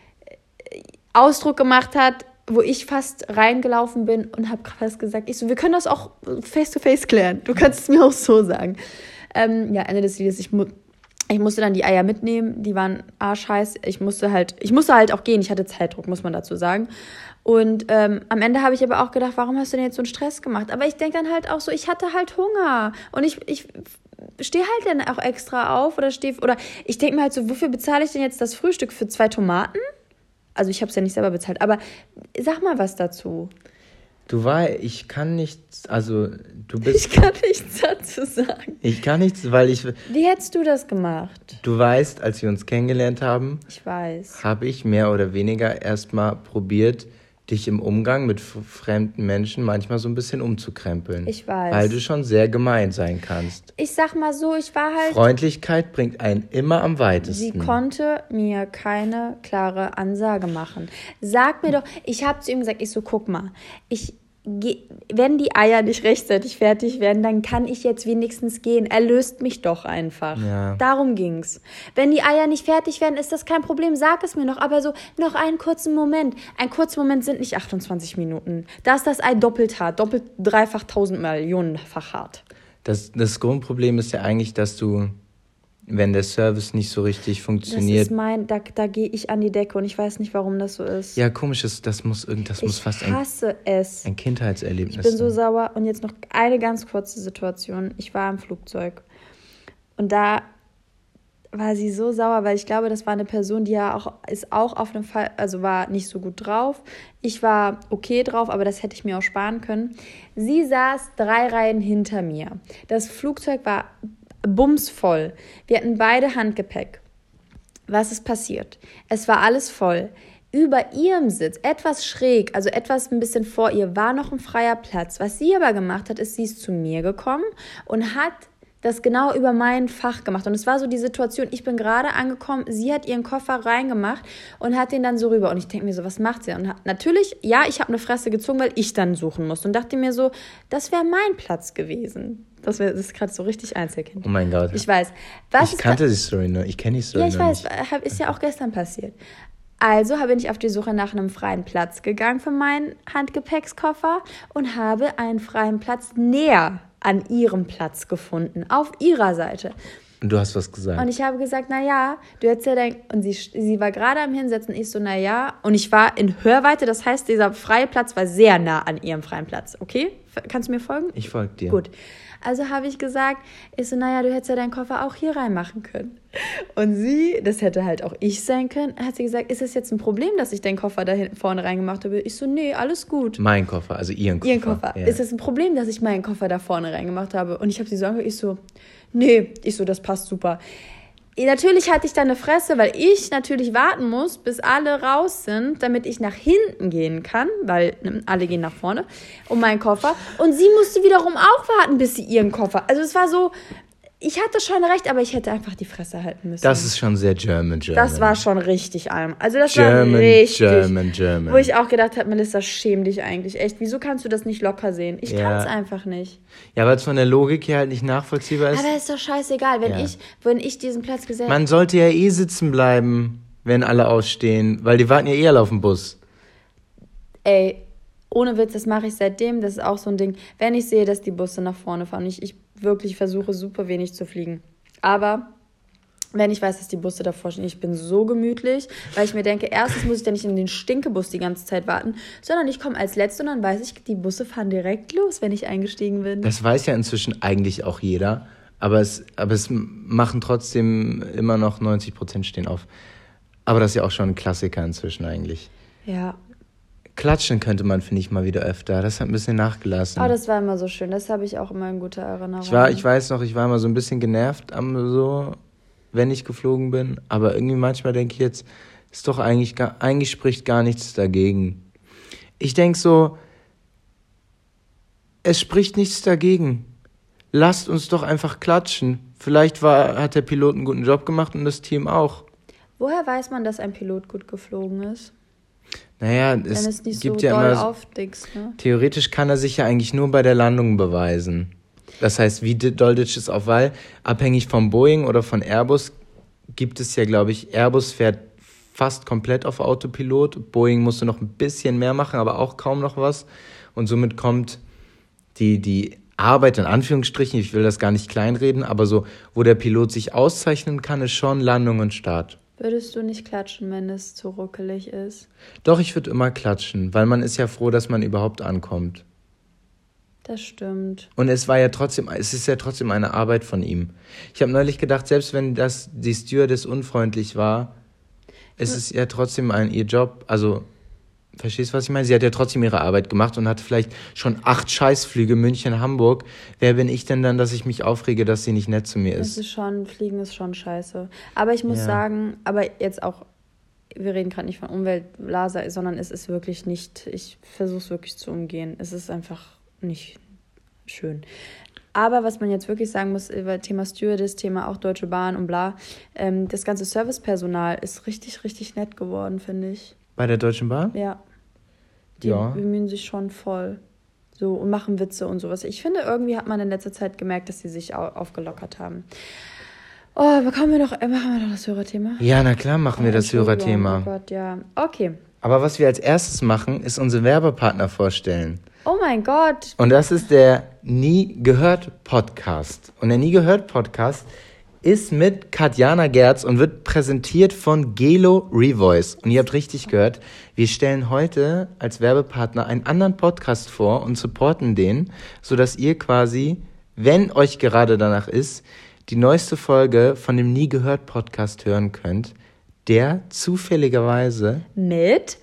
Ausdruck gemacht hat, wo ich fast reingelaufen bin und habe fast gesagt, ich so, wir können das auch face-to-face klären. Du kannst es mir auch so sagen. Ähm, ja, Ende des Liedes, ich, mu- ich musste dann die Eier mitnehmen, die waren arschheiß. Ich musste halt, ich musste halt auch gehen, ich hatte Zeitdruck, muss man dazu sagen. Und ähm, am Ende habe ich aber auch gedacht, warum hast du denn jetzt so einen Stress gemacht? Aber ich denke dann halt auch so, ich hatte halt Hunger und ich, ich stehe halt dann auch extra auf oder stehe, oder ich denke mir halt so, wofür bezahle ich denn jetzt das Frühstück für zwei Tomaten? Also ich habe es ja nicht selber bezahlt, aber sag mal was dazu. Du weißt, ich kann nichts, also du bist... Ich kann nichts dazu sagen. Ich kann nichts, weil ich... Wie hättest du das gemacht? Du weißt, als wir uns kennengelernt haben... Ich weiß. Habe ich mehr oder weniger erstmal probiert, dich im Umgang mit f- fremden Menschen manchmal so ein bisschen umzukrempeln. Ich weiß. Weil du schon sehr gemein sein kannst. Ich sag mal so, ich war halt... Freundlichkeit bringt einen immer am weitesten. Sie konnte mir keine klare Ansage machen. Sag mir doch, ich habe zu ihm gesagt, ich so, guck mal, ich... wenn die Eier nicht rechtzeitig fertig werden, dann kann ich jetzt wenigstens gehen. Er löst mich doch einfach. Ja. Darum ging's. Wenn die Eier nicht fertig werden, ist das kein Problem. Sag es mir noch. Aber so noch einen kurzen Moment. Ein kurzer Moment sind nicht achtundzwanzig Minuten. Da ist das Ei doppelt hart. Doppelt, dreifach, tausend Millionenfach hart. Das, das Grundproblem ist ja eigentlich, dass du, wenn der Service nicht so richtig funktioniert... Das ist mein, da, da gehe ich an die Decke und ich weiß nicht, warum das so ist. Ja, komisch ist, das muss, irgend- das muss Ich fast ein, hasse es. ein Kindheitserlebnis Ich bin so sein. sauer. Und jetzt noch eine ganz kurze Situation. Ich war im Flugzeug. Und da war sie so sauer, weil ich glaube, das war eine Person, die ja auch, ist auch auf einem Fall, also war nicht so gut drauf. Ich war okay drauf, aber das hätte ich mir auch sparen können. Sie saß drei Reihen hinter mir. Das Flugzeug war bumsvoll. Wir hatten beide Handgepäck. Was ist passiert? Es war alles voll. Über ihrem Sitz, etwas schräg, also etwas ein bisschen vor ihr, war noch ein freier Platz. Was sie aber gemacht hat, ist, sie ist zu mir gekommen und hat das genau über mein Fach gemacht. Und es war so die Situation, ich bin gerade angekommen, sie hat ihren Koffer reingemacht und hat den dann so rüber. Und ich denke mir so, was macht sie? Und hat, natürlich, ja, ich habe eine Fresse gezogen, weil ich dann suchen musste. Und dachte mir so, das wäre mein Platz gewesen. Das, wär, das ist gerade so richtig Einzelkind. Oh mein Gott. Ich weiß. Was ich kannte die Story nur, ich kenne die Story Ja, ich nur weiß, nicht. hab, ist ja auch gestern passiert. Also bin ich auf die Suche nach einem freien Platz gegangen für meinen Handgepäckskoffer und habe einen freien Platz näher an ihrem Platz gefunden, auf ihrer Seite. Und du hast was gesagt. Und ich habe gesagt, na ja, du hättest ja denk, und sie, sie war gerade am Hinsetzen, ich so, na ja, und ich war in Hörweite, das heißt, dieser freie Platz war sehr nah an ihrem freien Platz, okay? Kannst du mir folgen? Ich folge dir. Gut. Also habe ich gesagt, ich so, naja, du hättest ja deinen Koffer auch hier reinmachen können. Und sie, das hätte halt auch ich sein können, hat sie gesagt, ist es jetzt ein Problem, dass ich den Koffer da hinten vorne reingemacht habe? Ich so, nee, alles gut. Mein Koffer, also ihren Koffer. Ihren Koffer. Ja. Ist es ein Problem, dass ich meinen Koffer da vorne reingemacht habe? Und ich habe sie so angehört, ich so, nee, ich so, das passt super. Natürlich hatte ich da eine Fresse, weil ich natürlich warten muss, bis alle raus sind, damit ich nach hinten gehen kann, weil ne, alle gehen nach vorne, um meinen Koffer. Und sie musste wiederum auch warten, bis sie ihren Koffer... Also es war so... ich hatte schon recht, aber ich hätte einfach die Fresse halten müssen. Das ist schon sehr German, German. Das war schon richtig arm. Also das German, war richtig. German, German. Wo ich auch gedacht habe, Melissa, schäm dich eigentlich. Echt, wieso kannst du das nicht locker sehen? Ich Ja. kann es einfach nicht. Ja, weil es von der Logik her halt nicht nachvollziehbar ist. Aber ist doch scheißegal, wenn, Ja. ich, wenn ich diesen Platz gesetzt Man sollte ja eh sitzen bleiben, wenn alle ausstehen, weil die warten ja eh alle auf den Bus. Ey, ohne Witz, das mache ich seitdem. Das ist auch so ein Ding. Wenn ich sehe, dass die Busse nach vorne fahren, ich, ich wirklich versuche, super wenig zu fliegen. Aber wenn ich weiß, dass die Busse davor stehen, ich bin so gemütlich, weil ich mir denke, erstens muss ich ja nicht in den Stinkebus die ganze Zeit warten, sondern ich komme als Letzte und dann weiß ich, die Busse fahren direkt los, wenn ich eingestiegen bin. Das weiß ja inzwischen eigentlich auch jeder, aber es, aber es machen trotzdem immer noch neunzig Prozent stehen auf. Aber das ist ja auch schon ein Klassiker inzwischen eigentlich. Ja. Klatschen könnte man, finde ich, mal wieder öfter. Das hat ein bisschen nachgelassen. Oh, das war immer so schön. Das habe ich auch immer in guter Erinnerung. Ich war, ich weiß noch, ich war immer so ein bisschen genervt am so, wenn ich geflogen bin. Aber irgendwie manchmal denke ich jetzt, ist doch eigentlich, gar, eigentlich spricht gar nichts dagegen. Ich denke so, es spricht nichts dagegen. Lasst uns doch einfach klatschen. Vielleicht war, hat der Pilot einen guten Job gemacht und das Team auch. Woher weiß man, dass ein Pilot gut geflogen ist? Naja, Wenn es, es nicht gibt so ja doll immer... aufdickst, ne? Theoretisch kann er sich ja eigentlich nur bei der Landung beweisen. Das heißt, wie doll ditcht es auf, weil abhängig von Boeing oder von Airbus gibt es ja, glaube ich, Airbus fährt fast komplett auf Autopilot. Boeing musste noch ein bisschen mehr machen, aber auch kaum noch was. Und somit kommt die, die Arbeit in Anführungsstrichen, ich will das gar nicht kleinreden, aber so, wo der Pilot sich auszeichnen kann, ist schon Landung und Start. Würdest du nicht klatschen, wenn es zu ruckelig ist? Doch, ich würde immer klatschen, weil man ist ja froh, dass man überhaupt ankommt. Das stimmt. Und es war ja trotzdem, es ist ja trotzdem eine Arbeit von ihm. Ich habe neulich gedacht, selbst wenn das die Stewardess unfreundlich war, es ist ja trotzdem ein, ihr Job. Also, verstehst du, was ich meine? Sie hat ja trotzdem ihre Arbeit gemacht und hat vielleicht schon acht Scheißflüge München, Hamburg. Wer bin ich denn dann, dass ich mich aufrege, dass sie nicht nett zu mir Es ist? ist schon, Fliegen ist schon scheiße. Aber ich muss Ja. sagen, aber jetzt auch, wir reden gerade nicht von Umweltblase, sondern es ist wirklich nicht, ich versuche es wirklich zu umgehen. Es ist einfach nicht schön. Aber was man jetzt wirklich sagen muss, über Thema Stewardess, Thema auch Deutsche Bahn und bla, ähm, das ganze Servicepersonal ist richtig, richtig nett geworden, finde ich. Bei der Deutschen Bahn? Ja. Die Ja. bemühen sich schon voll. So, und machen Witze und sowas. Ich finde, irgendwie hat man in letzter Zeit gemerkt, dass sie sich au- aufgelockert haben. Oh, bekommen wir noch, äh, machen wir noch das Hörerthema? Ja, na klar machen wir das Entschuldigung, Hörerthema. Oh Gott, ja. Okay. Aber was wir als erstes machen, ist unsere Werbepartner vorstellen. Oh mein Gott. Und das ist der Nie gehört Podcast. Und der Nie gehört Podcast ist mit Katjana Gerz und wird präsentiert von Gelo Revoice. Und ihr habt richtig gehört, wir stellen heute als Werbepartner einen anderen Podcast vor und supporten den, sodass ihr quasi, wenn euch gerade danach ist, die neueste Folge von dem Nie gehört Podcast hören könnt, der zufälligerweise Mit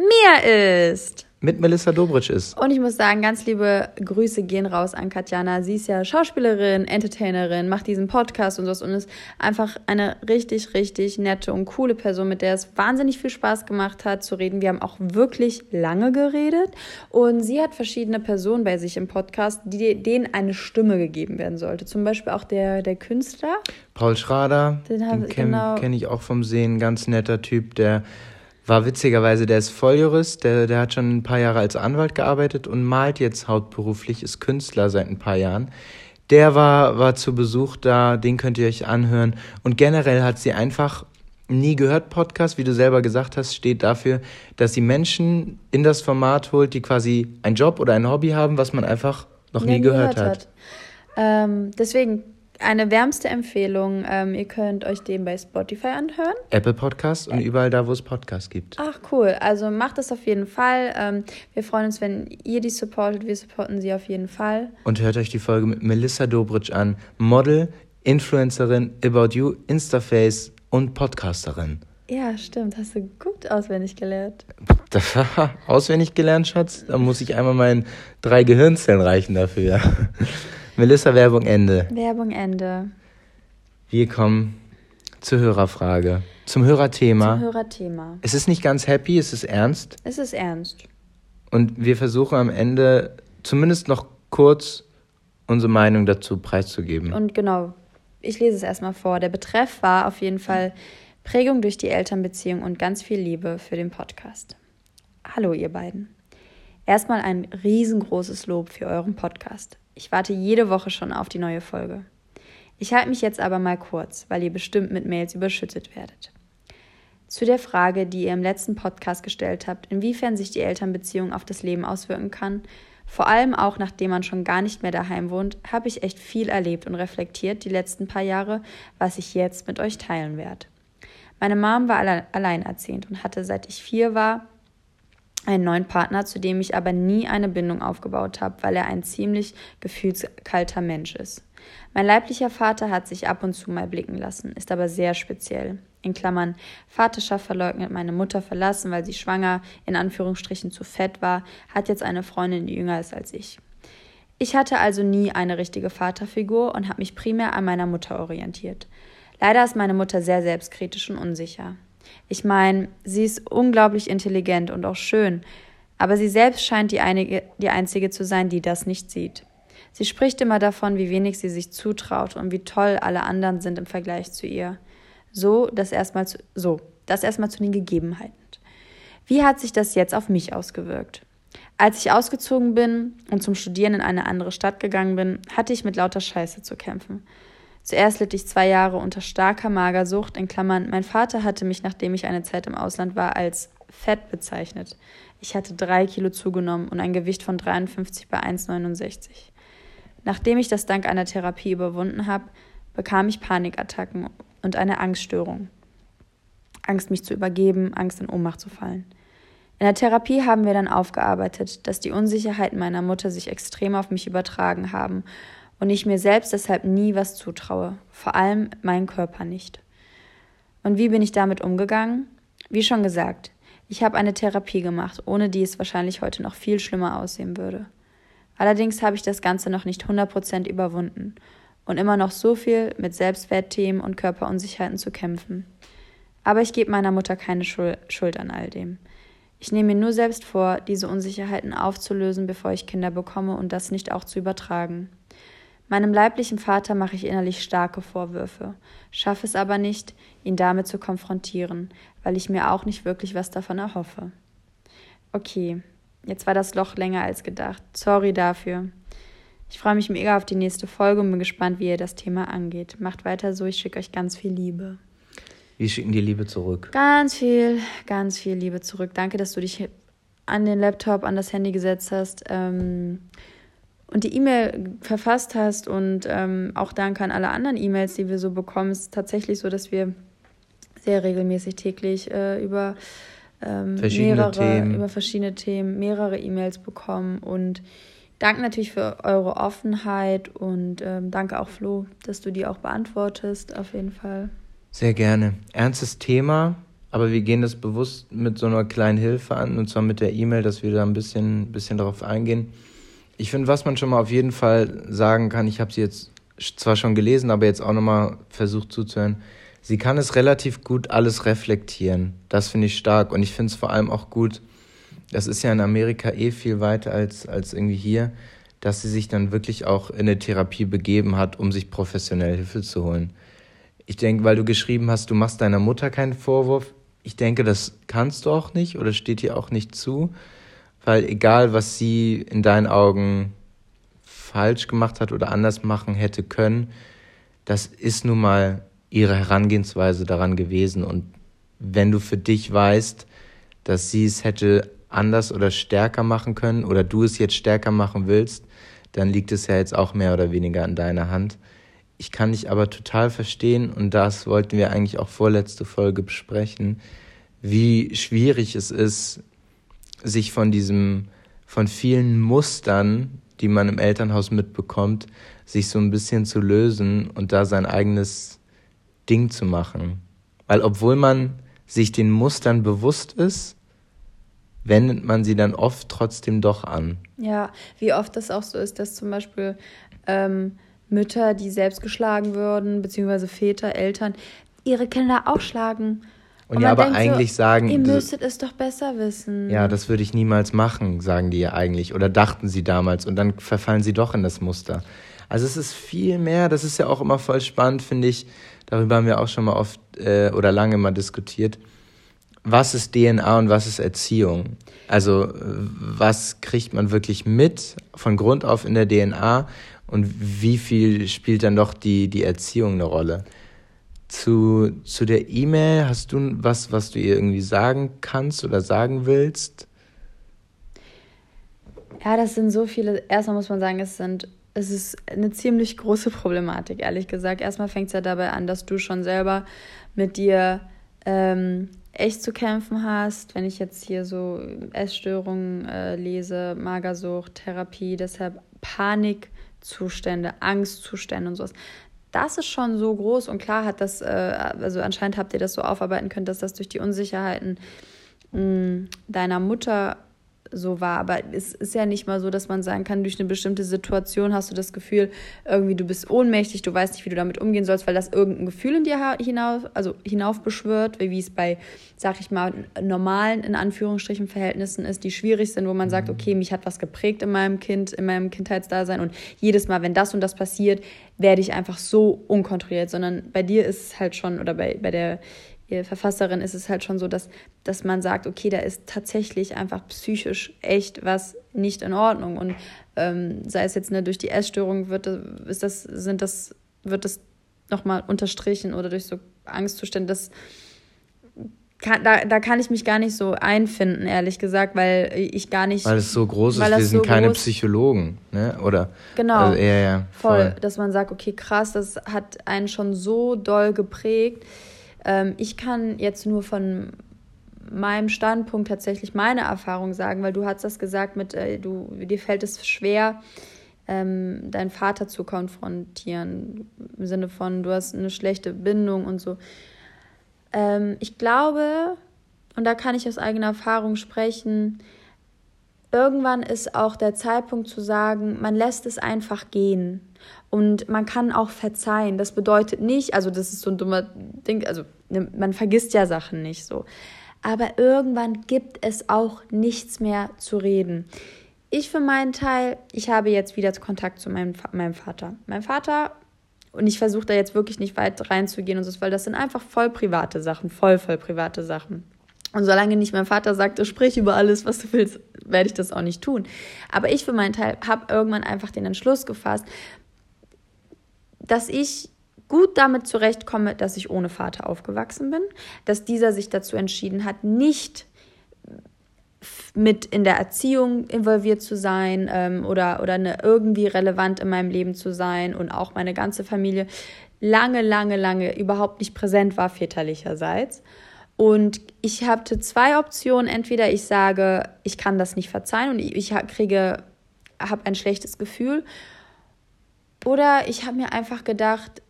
mir ist. mit Melissa Dobritsch ist. Und ich muss sagen, ganz liebe Grüße gehen raus an Katjana. Sie ist ja Schauspielerin, Entertainerin, macht diesen Podcast und sowas und ist einfach eine richtig, richtig nette und coole Person, mit der es wahnsinnig viel Spaß gemacht hat zu reden. Wir haben auch wirklich lange geredet und sie hat verschiedene Personen bei sich im Podcast, die, denen eine Stimme gegeben werden sollte. Zum Beispiel auch der, der Künstler. Paul Schrader, Den den, hab- kenne genau. kenn ich auch vom Sehen, ganz netter Typ, der war witzigerweise, der ist Volljurist, der, der hat schon ein paar Jahre als Anwalt gearbeitet und malt jetzt hauptberuflich, ist Künstler seit ein paar Jahren. Der war, war zu Besuch da, den könnt ihr euch anhören. Und generell hat sie einfach Nie gehört Podcast, wie du selber gesagt hast, steht dafür, dass sie Menschen in das Format holt, die quasi einen Job oder ein Hobby haben, was man einfach noch nie gehört hat. Ähm, deswegen eine wärmste Empfehlung. Ähm, ihr könnt euch den bei Spotify anhören. Apple Podcast und überall da, wo es Podcasts gibt. Ach, cool. Also macht das auf jeden Fall. Ähm, wir freuen uns, wenn ihr die supportet. Wir supporten sie auf jeden Fall. Und hört euch die Folge mit Melissa Dobritsch an. Model, Influencerin, About You, Instaface und Podcasterin. Ja, stimmt. Hast du gut auswendig gelernt. Das, auswendig gelernt, Schatz? Da muss ich einmal meinen drei Gehirnzellen reichen dafür. Melissa, Werbung, Ende. Werbung Ende. Wir kommen zur Hörerfrage. Zum Hörerthema. Zum Hörerthema. Es ist nicht ganz happy, es ist ernst. Es ist ernst. Und wir versuchen am Ende zumindest noch kurz unsere Meinung dazu preiszugeben. Und genau, ich lese es erstmal vor. Der Betreff war auf jeden Fall Prägung durch die Elternbeziehung und ganz viel Liebe für den Podcast. Hallo ihr beiden. Erstmal ein riesengroßes Lob für euren Podcast. Ich warte jede Woche schon auf die neue Folge. Ich halte mich jetzt aber mal kurz, weil ihr bestimmt mit Mails überschüttet werdet. Zu der Frage, die ihr im letzten Podcast gestellt habt, inwiefern sich die Elternbeziehung auf das Leben auswirken kann, vor allem auch nachdem man schon gar nicht mehr daheim wohnt, habe ich echt viel erlebt und reflektiert die letzten paar Jahre, was ich jetzt mit euch teilen werde. Meine Mom war alle- alleinerziehend und hatte, seit ich vier war, einen neuen Partner, zu dem ich aber nie eine Bindung aufgebaut habe, weil er ein ziemlich gefühlskalter Mensch ist. Mein leiblicher Vater hat sich ab und zu mal blicken lassen, ist aber sehr speziell. In Klammern, Vaterschaft verleugnet, meine Mutter verlassen, weil sie schwanger, in Anführungsstrichen zu fett war, hat jetzt eine Freundin, die jünger ist als ich. Ich hatte also nie eine richtige Vaterfigur und habe mich primär an meiner Mutter orientiert. Leider ist meine Mutter sehr selbstkritisch und unsicher. Ich meine, sie ist unglaublich intelligent und auch schön, aber sie selbst scheint die, einige, die Einzige zu sein, die das nicht sieht. Sie spricht immer davon, wie wenig sie sich zutraut und wie toll alle anderen sind im Vergleich zu ihr. So, das erstmal zu, so, das erstmal zu den Gegebenheiten. Wie hat sich das jetzt auf mich ausgewirkt? Als ich ausgezogen bin und zum Studieren in eine andere Stadt gegangen bin, hatte ich mit lauter Scheiße zu kämpfen. Zuerst litt ich zwei Jahre unter starker Magersucht, in Klammern, mein Vater hatte mich, nachdem ich eine Zeit im Ausland war, als fett bezeichnet. Ich hatte drei Kilo zugenommen und ein Gewicht von dreiundfünfzig bei eins Komma neunundsechzig. Nachdem ich das dank einer Therapie überwunden habe, bekam ich Panikattacken und eine Angststörung. Angst, mich zu übergeben, Angst, in Ohnmacht zu fallen. In der Therapie haben wir dann aufgearbeitet, dass die Unsicherheiten meiner Mutter sich extrem auf mich übertragen haben und ich mir selbst deshalb nie was zutraue, vor allem meinen Körper nicht. Und wie bin ich damit umgegangen? Wie schon gesagt, ich habe eine Therapie gemacht, ohne die es wahrscheinlich heute noch viel schlimmer aussehen würde. Allerdings habe ich das Ganze noch nicht hundert Prozent überwunden und immer noch so viel mit Selbstwertthemen und Körperunsicherheiten zu kämpfen. Aber ich gebe meiner Mutter keine Schuld an all dem. Ich nehme mir nur selbst vor, diese Unsicherheiten aufzulösen, bevor ich Kinder bekomme und das nicht auch zu übertragen. Meinem leiblichen Vater mache ich innerlich starke Vorwürfe, schaffe es aber nicht, ihn damit zu konfrontieren, weil ich mir auch nicht wirklich was davon erhoffe. Okay, jetzt war das Loch länger als gedacht. Sorry dafür. Ich freue mich mega auf die nächste Folge und bin gespannt, wie ihr das Thema angeht. Macht weiter so, ich schicke euch ganz viel Liebe. Wir schicken dir Liebe zurück. Ganz viel, ganz viel Liebe zurück. Danke, dass du dich an den Laptop, an das Handy gesetzt hast ähm, und die E-Mail verfasst hast. Und ähm, auch danke an alle anderen E-Mails, die wir so bekommen. Es ist tatsächlich so, dass wir sehr regelmäßig täglich äh, über, ähm, verschiedene mehrere, Themen. über verschiedene Themen mehrere E-Mails bekommen. Und danke natürlich für eure Offenheit und ähm, danke auch, Flo, dass du die auch beantwortest, auf jeden Fall. Sehr gerne. Ernstes Thema, aber wir gehen das bewusst mit so einer kleinen Hilfe an, und zwar mit der E-Mail, dass wir da ein bisschen, bisschen darauf eingehen. Ich finde, was man schon mal auf jeden Fall sagen kann, ich habe sie jetzt zwar schon gelesen, aber jetzt auch nochmal versucht zuzuhören, sie kann es relativ gut alles reflektieren. Das finde ich stark, und ich finde es vor allem auch gut, das ist ja in Amerika eh viel weiter als, als irgendwie hier, dass sie sich dann wirklich auch in eine Therapie begeben hat, um sich professionell Hilfe zu holen. Ich denke, weil du geschrieben hast, du machst deiner Mutter keinen Vorwurf. Ich denke, das kannst du auch nicht oder steht dir auch nicht zu, weil egal, was sie in deinen Augen falsch gemacht hat oder anders machen hätte können, das ist nun mal ihre Herangehensweise daran gewesen. Und wenn du für dich weißt, dass sie es hätte anders oder stärker machen können oder du es jetzt stärker machen willst, dann liegt es ja jetzt auch mehr oder weniger in deiner Hand. Ich kann dich aber total verstehen, und das wollten wir eigentlich auch vorletzte Folge besprechen, wie schwierig es ist, sich von diesem, von vielen Mustern, die man im Elternhaus mitbekommt, sich so ein bisschen zu lösen und da sein eigenes Ding zu machen. Weil obwohl man sich den Mustern bewusst ist, wendet man sie dann oft trotzdem doch an. Ja, wie oft das auch so ist, dass zum Beispiel ähm, Mütter, die selbst geschlagen würden, beziehungsweise Väter, Eltern, ihre Kinder auch schlagen. Und, und ja, aber eigentlich so, sagen... Ihr müsstet es doch besser wissen. Ja, das würde ich niemals machen, sagen die ja eigentlich. Oder dachten sie damals. Und dann verfallen sie doch in das Muster. Also es ist viel mehr, das ist ja auch immer voll spannend, finde ich, darüber haben wir auch schon mal oft äh, oder lange mal diskutiert, was ist D N A und was ist Erziehung? Also äh, was kriegt man wirklich mit von Grund auf in der D N A und wie viel spielt dann doch die, die Erziehung eine Rolle? Zu, zu der E-Mail, hast du was, was du ihr irgendwie sagen kannst oder sagen willst? Ja, das sind so viele, erstmal muss man sagen, es sind, es ist eine ziemlich große Problematik, ehrlich gesagt. Erstmal fängt es ja dabei an, dass du schon selber mit dir ähm, echt zu kämpfen hast. Wenn ich jetzt hier so Essstörungen äh, lese, Magersucht, Therapie, deshalb Panikzustände, Angstzustände und sowas. Das ist schon so groß und klar hat das, äh, also anscheinend habt ihr das so aufarbeiten können, dass das durch die Unsicherheiten mh, deiner Mutter so war. Aber es ist ja nicht mal so, dass man sagen kann, durch eine bestimmte Situation hast du das Gefühl, irgendwie du bist ohnmächtig, du weißt nicht, wie du damit umgehen sollst, weil das irgendein Gefühl in dir hinauf, also hinaufbeschwört, wie es bei, sag ich mal, normalen, in Anführungsstrichen, Verhältnissen ist, die schwierig sind, wo man sagt, okay, mich hat was geprägt in meinem Kind, in meinem Kindheitsdasein und jedes Mal, wenn das und das passiert, werde ich einfach so unkontrolliert, sondern bei dir ist es halt schon, oder bei, bei der Verfasserin ist es halt schon so, dass, dass man sagt, okay, da ist tatsächlich einfach psychisch echt was nicht in Ordnung. Und ähm, sei es jetzt ne, durch die Essstörung wird ist das, sind das, wird das nochmal unterstrichen oder durch so Angstzustände. Das kann, da, da kann ich mich gar nicht so einfinden, ehrlich gesagt, weil ich gar nicht... Weil es so groß ist, wir sind so keine groß, Psychologen, ne? Oder? Genau, also eher, ja, voll. voll. Dass man sagt, okay, krass, das hat einen schon so doll geprägt. Ich kann jetzt nur von meinem Standpunkt tatsächlich meine Erfahrung sagen, weil du hast das gesagt, mit äh, du dir fällt es schwer, ähm, deinen Vater zu konfrontieren, im Sinne von, du hast eine schlechte Bindung und so. Ähm, ich glaube, und da kann ich aus eigener Erfahrung sprechen, irgendwann ist auch der Zeitpunkt zu sagen, man lässt es einfach gehen. Und man kann auch verzeihen. Das bedeutet nicht, also das ist so ein dummer Ding, also man vergisst ja Sachen nicht so. Aber irgendwann gibt es auch nichts mehr zu reden. Ich für meinen Teil, ich habe jetzt wieder Kontakt zu meinem, meinem Vater. Mein Vater, und ich versuche da jetzt wirklich nicht weit reinzugehen und so, weil das sind einfach voll private Sachen, voll, voll private Sachen. Und solange nicht mein Vater sagt, sprich über alles, was du willst, werde ich das auch nicht tun. Aber ich für meinen Teil habe irgendwann einfach den Entschluss gefasst, dass ich gut damit zurechtkomme, dass ich ohne Vater aufgewachsen bin, dass dieser sich dazu entschieden hat, nicht mit in der Erziehung involviert zu sein ähm, oder, oder eine, irgendwie relevant in meinem Leben zu sein und auch meine ganze Familie lange, lange, lange überhaupt nicht präsent war väterlicherseits. Und ich hatte zwei Optionen. Entweder ich sage, ich kann das nicht verzeihen und ich kriege, habe ein schlechtes Gefühl. Oder ich habe mir einfach gedacht,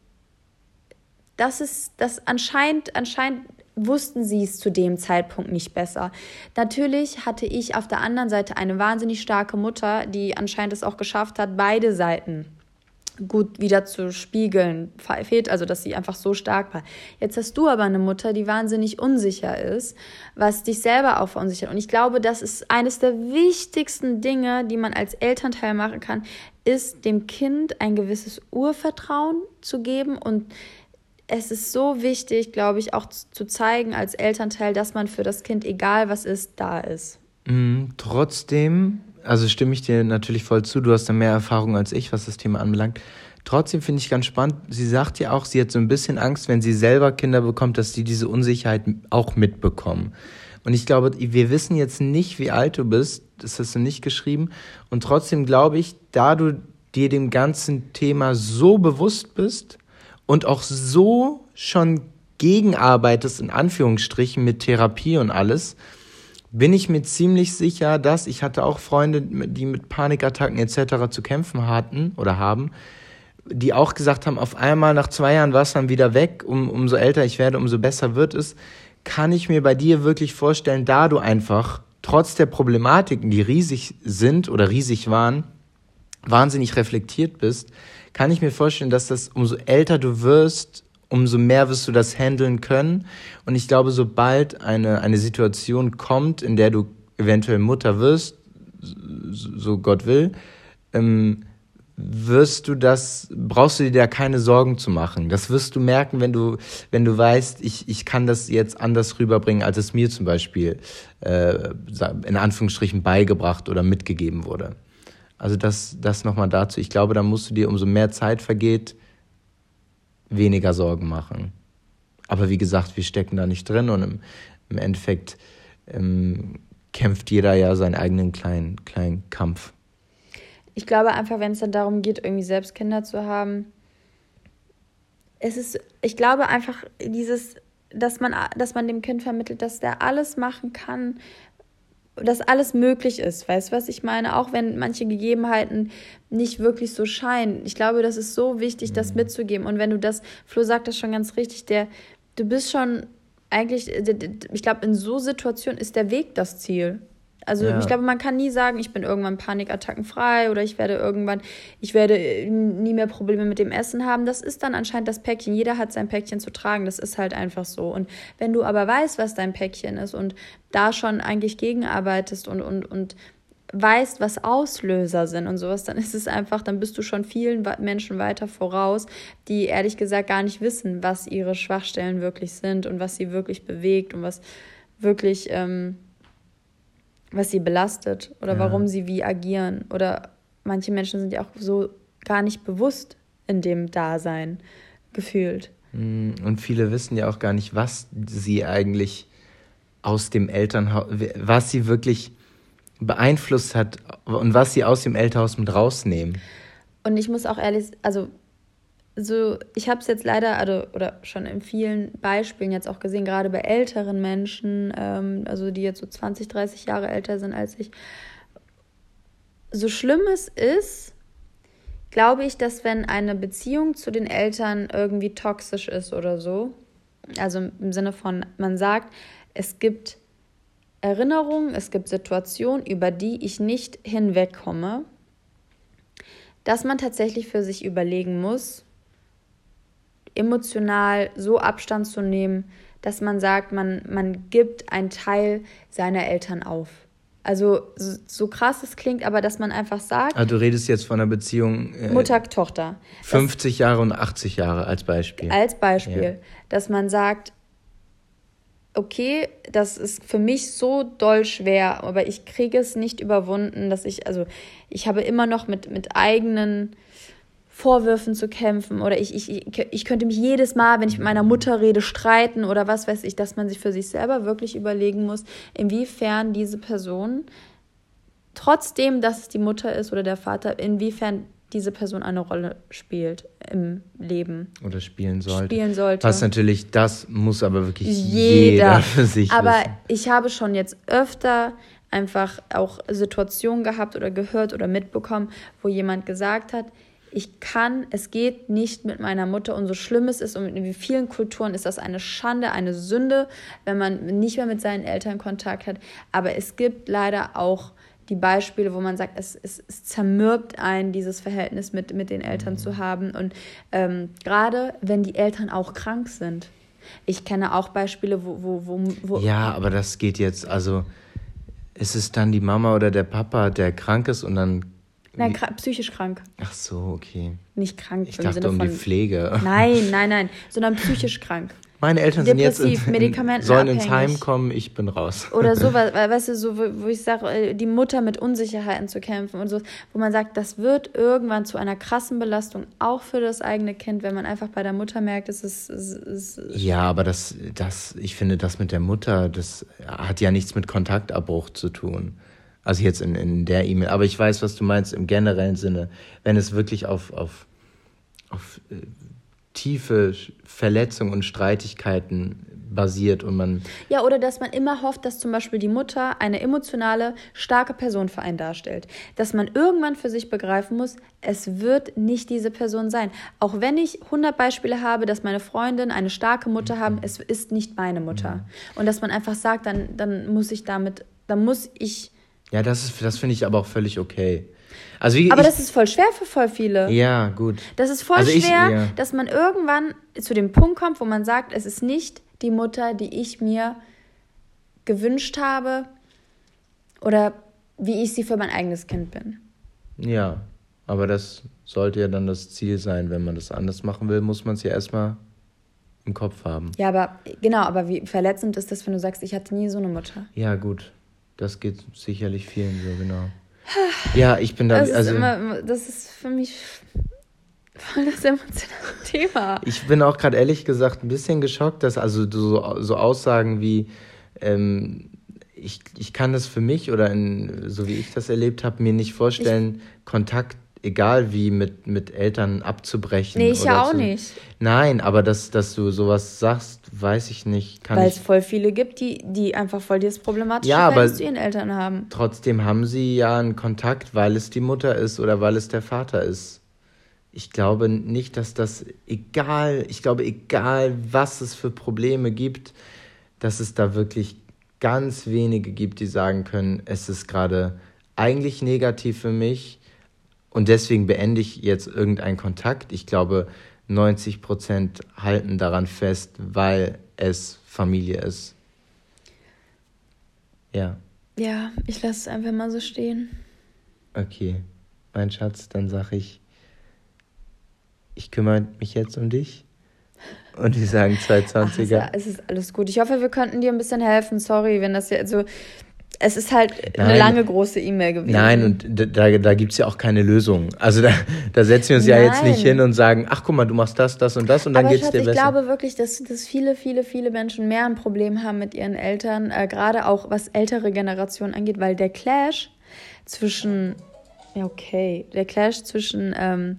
das ist, das anscheinend, anscheinend wussten sie es zu dem Zeitpunkt nicht besser. Natürlich hatte ich auf der anderen Seite eine wahnsinnig starke Mutter, die anscheinend es auch geschafft hat, beide Seiten gut wieder zu spiegeln, also dass sie einfach so stark war. Jetzt hast du aber eine Mutter, die wahnsinnig unsicher ist, was dich selber auch verunsichert. Und ich glaube, das ist eines der wichtigsten Dinge, die man als Elternteil machen kann, ist dem Kind ein gewisses Urvertrauen zu geben. Und es ist so wichtig, glaube ich, auch zu zeigen als Elternteil, dass man für das Kind, egal was ist, da ist. Mhm, trotzdem... Also stimme ich dir natürlich voll zu, du hast da mehr Erfahrung als ich, was das Thema anbelangt. Trotzdem finde ich ganz spannend, sie sagt ja auch, sie hat so ein bisschen Angst, wenn sie selber Kinder bekommt, dass sie diese Unsicherheit auch mitbekommen. Und ich glaube, wir wissen jetzt nicht, wie alt du bist, das hast du nicht geschrieben. Und trotzdem glaube ich, da du dir dem ganzen Thema so bewusst bist und auch so schon gegenarbeitest, in Anführungsstrichen, mit Therapie und alles, bin ich mir ziemlich sicher, dass, ich hatte auch Freunde, die mit Panikattacken et cetera zu kämpfen hatten oder haben, die auch gesagt haben, auf einmal nach zwei Jahren war es dann wieder weg, um, umso älter ich werde, umso besser wird es, kann ich mir bei dir wirklich vorstellen, da du einfach trotz der Problematiken, die riesig sind oder riesig waren, wahnsinnig reflektiert bist, kann ich mir vorstellen, dass das, umso älter du wirst, umso mehr wirst du das handeln können. Und ich glaube, sobald eine, eine Situation kommt, in der du eventuell Mutter wirst, so Gott will, ähm, wirst du das, brauchst du dir da keine Sorgen zu machen. Das wirst du merken, wenn du, wenn du weißt, ich, ich kann das jetzt anders rüberbringen, als es mir zum Beispiel äh, in Anführungsstrichen beigebracht oder mitgegeben wurde. Also das, das nochmal dazu. Ich glaube, da musst du dir, umso mehr Zeit vergeht, weniger Sorgen machen. Aber wie gesagt, wir stecken da nicht drin und im, im Endeffekt ähm, kämpft jeder ja seinen eigenen kleinen, kleinen Kampf. Ich glaube einfach, wenn es dann darum geht, irgendwie selbst Kinder zu haben, es ist, ich glaube einfach dieses, dass man, dass man dem Kind vermittelt, dass der alles machen kann, dass alles möglich ist. Weißt du, was ich meine? Auch wenn manche Gegebenheiten nicht wirklich so scheinen. Ich glaube, das ist so wichtig, das mitzugeben. Und wenn du das, Flo sagt das schon ganz richtig, der, du bist schon eigentlich, ich glaube, in so Situationen ist der Weg das Ziel. Also ja. Ich glaube, man kann nie sagen, ich bin irgendwann panikattackenfrei oder ich werde irgendwann, ich werde nie mehr Probleme mit dem Essen haben. Das ist dann anscheinend das Päckchen. Jeder hat sein Päckchen zu tragen. Das ist halt einfach so. Und wenn du aber weißt, was dein Päckchen ist und da schon eigentlich gegenarbeitest und, und, und weißt, was Auslöser sind und sowas, dann ist es einfach, dann bist du schon vielen Menschen weiter voraus, die ehrlich gesagt gar nicht wissen, was ihre Schwachstellen wirklich sind und was sie wirklich bewegt und was wirklich... Ähm, was sie belastet oder ja. warum sie wie agieren. Oder manche Menschen sind ja auch so gar nicht bewusst in dem Dasein gefühlt. Und viele wissen ja auch gar nicht, was sie eigentlich aus dem Elternhaus, was sie wirklich beeinflusst hat und was sie aus dem Elternhaus mit rausnehmen. Und ich muss auch ehrlich, also so, ich habe es jetzt leider, also, oder schon in vielen Beispielen jetzt auch gesehen, gerade bei älteren Menschen, ähm, also die jetzt so zwanzig, dreißig Jahre älter sind als ich. So schlimm es ist, glaube ich, dass wenn eine Beziehung zu den Eltern irgendwie toxisch ist oder so, also im Sinne von, man sagt, es gibt Erinnerungen, es gibt Situationen, über die ich nicht hinwegkomme, dass man tatsächlich für sich überlegen muss, emotional so Abstand zu nehmen, dass man sagt, man, man gibt einen Teil seiner Eltern auf. Also so, so krass es klingt, aber dass man einfach sagt... Also du redest jetzt von einer Beziehung... Äh, Mutter-Tochter. fünfzig Jahre und achtzig Jahre als Beispiel. Als Beispiel. Ja. Dass man sagt, okay, das ist für mich so doll schwer, aber ich kriege es nicht überwunden, dass ich... Also ich habe immer noch mit, mit eigenen... Vorwürfen zu kämpfen oder ich, ich, ich könnte mich jedes Mal, wenn ich mit meiner Mutter rede, streiten oder was weiß ich, dass man sich für sich selber wirklich überlegen muss, inwiefern diese Person, trotzdem, dass es die Mutter ist oder der Vater, inwiefern diese Person eine Rolle spielt im Leben. Oder spielen sollte. Spielen sollte. Was natürlich, das muss aber wirklich jeder, jeder für sich aber wissen. Ich habe schon jetzt öfter einfach auch Situationen gehabt oder gehört oder mitbekommen, wo jemand gesagt hat, ich kann, es geht nicht mit meiner Mutter und so schlimm es ist und in vielen Kulturen ist das eine Schande, eine Sünde, wenn man nicht mehr mit seinen Eltern Kontakt hat. Aber es gibt leider auch die Beispiele, wo man sagt, es, es, es zermürbt einen, dieses Verhältnis mit, mit den Eltern mhm. zu haben. Und ähm, gerade wenn die Eltern auch krank sind. Ich kenne auch Beispiele, wo, wo, wo, wo... Ja, aber das geht jetzt, also ist es dann die Mama oder der Papa, der krank ist und dann... Nein, krank, psychisch krank. Ach so, okay. Nicht krank ich im dachte Sinne um von... die Pflege. Nein, nein, nein, sondern psychisch krank. Meine Eltern sind jetzt in, Medikamenten sollen ins Heim kommen, ich bin raus. Oder so, weißt du, so, wo ich sage, die Mutter mit Unsicherheiten zu kämpfen und so, wo man sagt, das wird irgendwann zu einer krassen Belastung, auch für das eigene Kind, wenn man einfach bei der Mutter merkt, es ist... Es, es, ja, aber das, das, ich finde, das mit der Mutter, das hat ja nichts mit Kontaktabbruch zu tun. Also jetzt in, in der E-Mail. Aber ich weiß, was du meinst im generellen Sinne. Wenn es wirklich auf, auf, auf äh, tiefe Verletzungen und Streitigkeiten basiert und man... Ja, oder dass man immer hofft, dass zum Beispiel die Mutter eine emotionale, starke Person für einen darstellt. Dass man irgendwann für sich begreifen muss, es wird nicht diese Person sein. Auch wenn ich hundert Beispiele habe, dass meine Freundinnen eine starke Mutter haben, es ist nicht meine Mutter. Mhm. Und dass man einfach sagt, dann, dann muss ich damit, dann muss ich... Ja, das ist, das finde ich aber auch völlig okay. Also wie, aber ich, das ist voll schwer für voll viele. Ja, gut. Das ist voll also schwer, ich, ja. dass man irgendwann zu dem Punkt kommt, wo man sagt, es ist nicht die Mutter, die ich mir gewünscht habe oder wie ich sie für mein eigenes Kind bin. Ja, Aber das sollte ja dann das Ziel sein. Wenn man das anders machen will, muss man es ja erstmal im Kopf haben. Ja, aber genau, aber wie verletzend ist das, wenn du sagst, ich hatte nie so eine Mutter? Ja, gut. Das geht sicherlich vielen so, genau. Ja, ich bin da... Das ist, also, immer, das ist für mich voll das emotionale Thema. Ich bin auch gerade ehrlich gesagt ein bisschen geschockt, dass also so, so Aussagen wie... Ähm, ich, ich kann das für mich oder in, so wie ich das erlebt habe, mir nicht vorstellen, ich, Kontakt, egal wie, mit, mit Eltern abzubrechen. Nee, ich oder ja auch zu, nicht. Nein, aber dass, dass du sowas sagst, weiß ich nicht. Weil es voll viele gibt, die, die einfach voll das problematische ja, Verhältnis zu ihren Eltern haben. Trotzdem haben sie ja einen Kontakt, weil es die Mutter ist oder weil es der Vater ist. Ich glaube nicht, dass das egal, ich glaube, egal was es für Probleme gibt, dass es da wirklich ganz wenige gibt, die sagen können, es ist gerade eigentlich negativ für mich und deswegen beende ich jetzt irgendeinen Kontakt. Ich glaube, neunzig Prozent halten daran fest, weil es Familie ist. Ja. Ja, ich lasse es einfach mal so stehen. Okay, mein Schatz, dann sage ich, ich kümmere mich jetzt um dich. Und die sagen zweihundertzwanziger. Ach, es ist alles gut. Ich hoffe, wir könnten dir ein bisschen helfen. Sorry, wenn das ja so... Es ist halt Nein. eine lange, große E-Mail gewesen. Nein, und da, da gibt es ja auch keine Lösung. Also da, da setzen wir uns Nein. ja jetzt nicht hin und sagen, ach guck mal, du machst das, das und das und dann Aber geht's Schatz, dir besser. Ich glaube wirklich, dass, dass viele, viele, viele Menschen mehr ein Problem haben mit ihren Eltern, äh, gerade auch was ältere Generationen angeht, weil der Clash zwischen... Ja, okay. Der Clash zwischen... Ähm,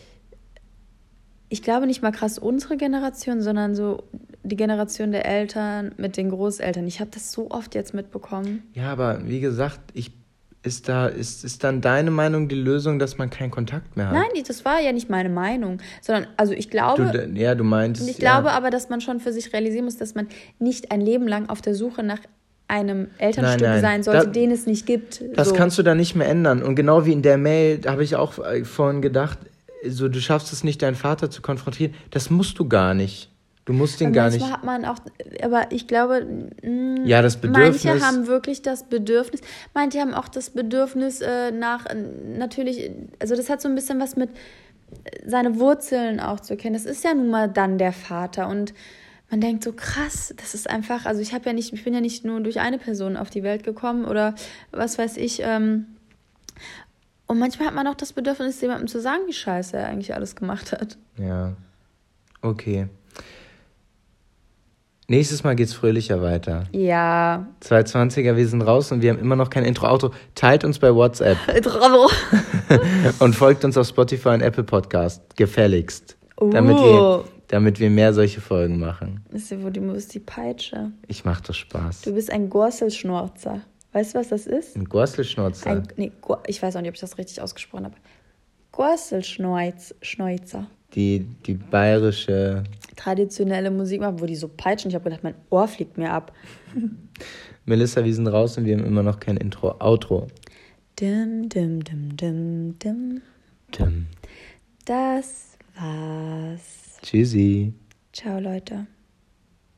ich glaube nicht mal krass unsere Generation, sondern so die Generation der Eltern mit den Großeltern. Ich habe das so oft jetzt mitbekommen. Ja, aber wie gesagt, ich, ist, da, ist, ist dann deine Meinung die Lösung, dass man keinen Kontakt mehr hat? Nein, das war ja nicht meine Meinung. Sondern, also ich glaube... Du, ja, du meintest... Ich ja. glaube aber, dass man schon für sich realisieren muss, dass man nicht ein Leben lang auf der Suche nach einem Elternstück nein, nein. sein sollte, da, den es nicht gibt. Das so. kannst du da nicht mehr ändern. Und genau wie in der Mail, da habe ich auch vorhin gedacht... So, du schaffst es nicht, deinen Vater zu konfrontieren. Das musst du gar nicht. Du musst ihn aber gar nicht. Manchmal hat man auch, aber ich glaube, mh, ja, das Bedürfnis. Manche haben wirklich das Bedürfnis, manche haben auch das Bedürfnis äh, nach, äh, natürlich, also das hat so ein bisschen was mit äh, seine Wurzeln auch zu kennen. Das ist ja nun mal dann der Vater und man denkt so, krass, das ist einfach, also ich habe ja nicht, ich bin ja nicht nur durch eine Person auf die Welt gekommen oder was weiß ich, ähm, und manchmal hat man auch das Bedürfnis, jemandem zu sagen, wie scheiße er eigentlich alles gemacht hat. Ja, okay. Nächstes Mal geht's fröhlicher weiter. Ja. zweihundertzwanziger, wir sind raus und wir haben immer noch kein Intro-Outro. Teilt uns bei WhatsApp. Bravo. Und folgt uns auf Spotify und Apple Podcast. Gefälligst. Uh. Damit wir, damit wir mehr solche Folgen machen. Ist ja, wo du musst die Peitsche. Ich mach doch Spaß. Du bist ein Gorselschnorzer. Weißt du, was das ist? Ein Gorselschnurzer? Ein, nee, ich weiß auch nicht, ob ich das richtig ausgesprochen habe. Gorselschneuzer. Die, die bayerische... Traditionelle Musik machen, wo die so peitschen. Ich habe gedacht, mein Ohr fliegt mir ab. Melissa, wir sind raus und wir haben immer noch kein Intro. Outro. Dim, dim, dim, dim, dim. Dim. Das war's. Tschüssi. Ciao, Leute.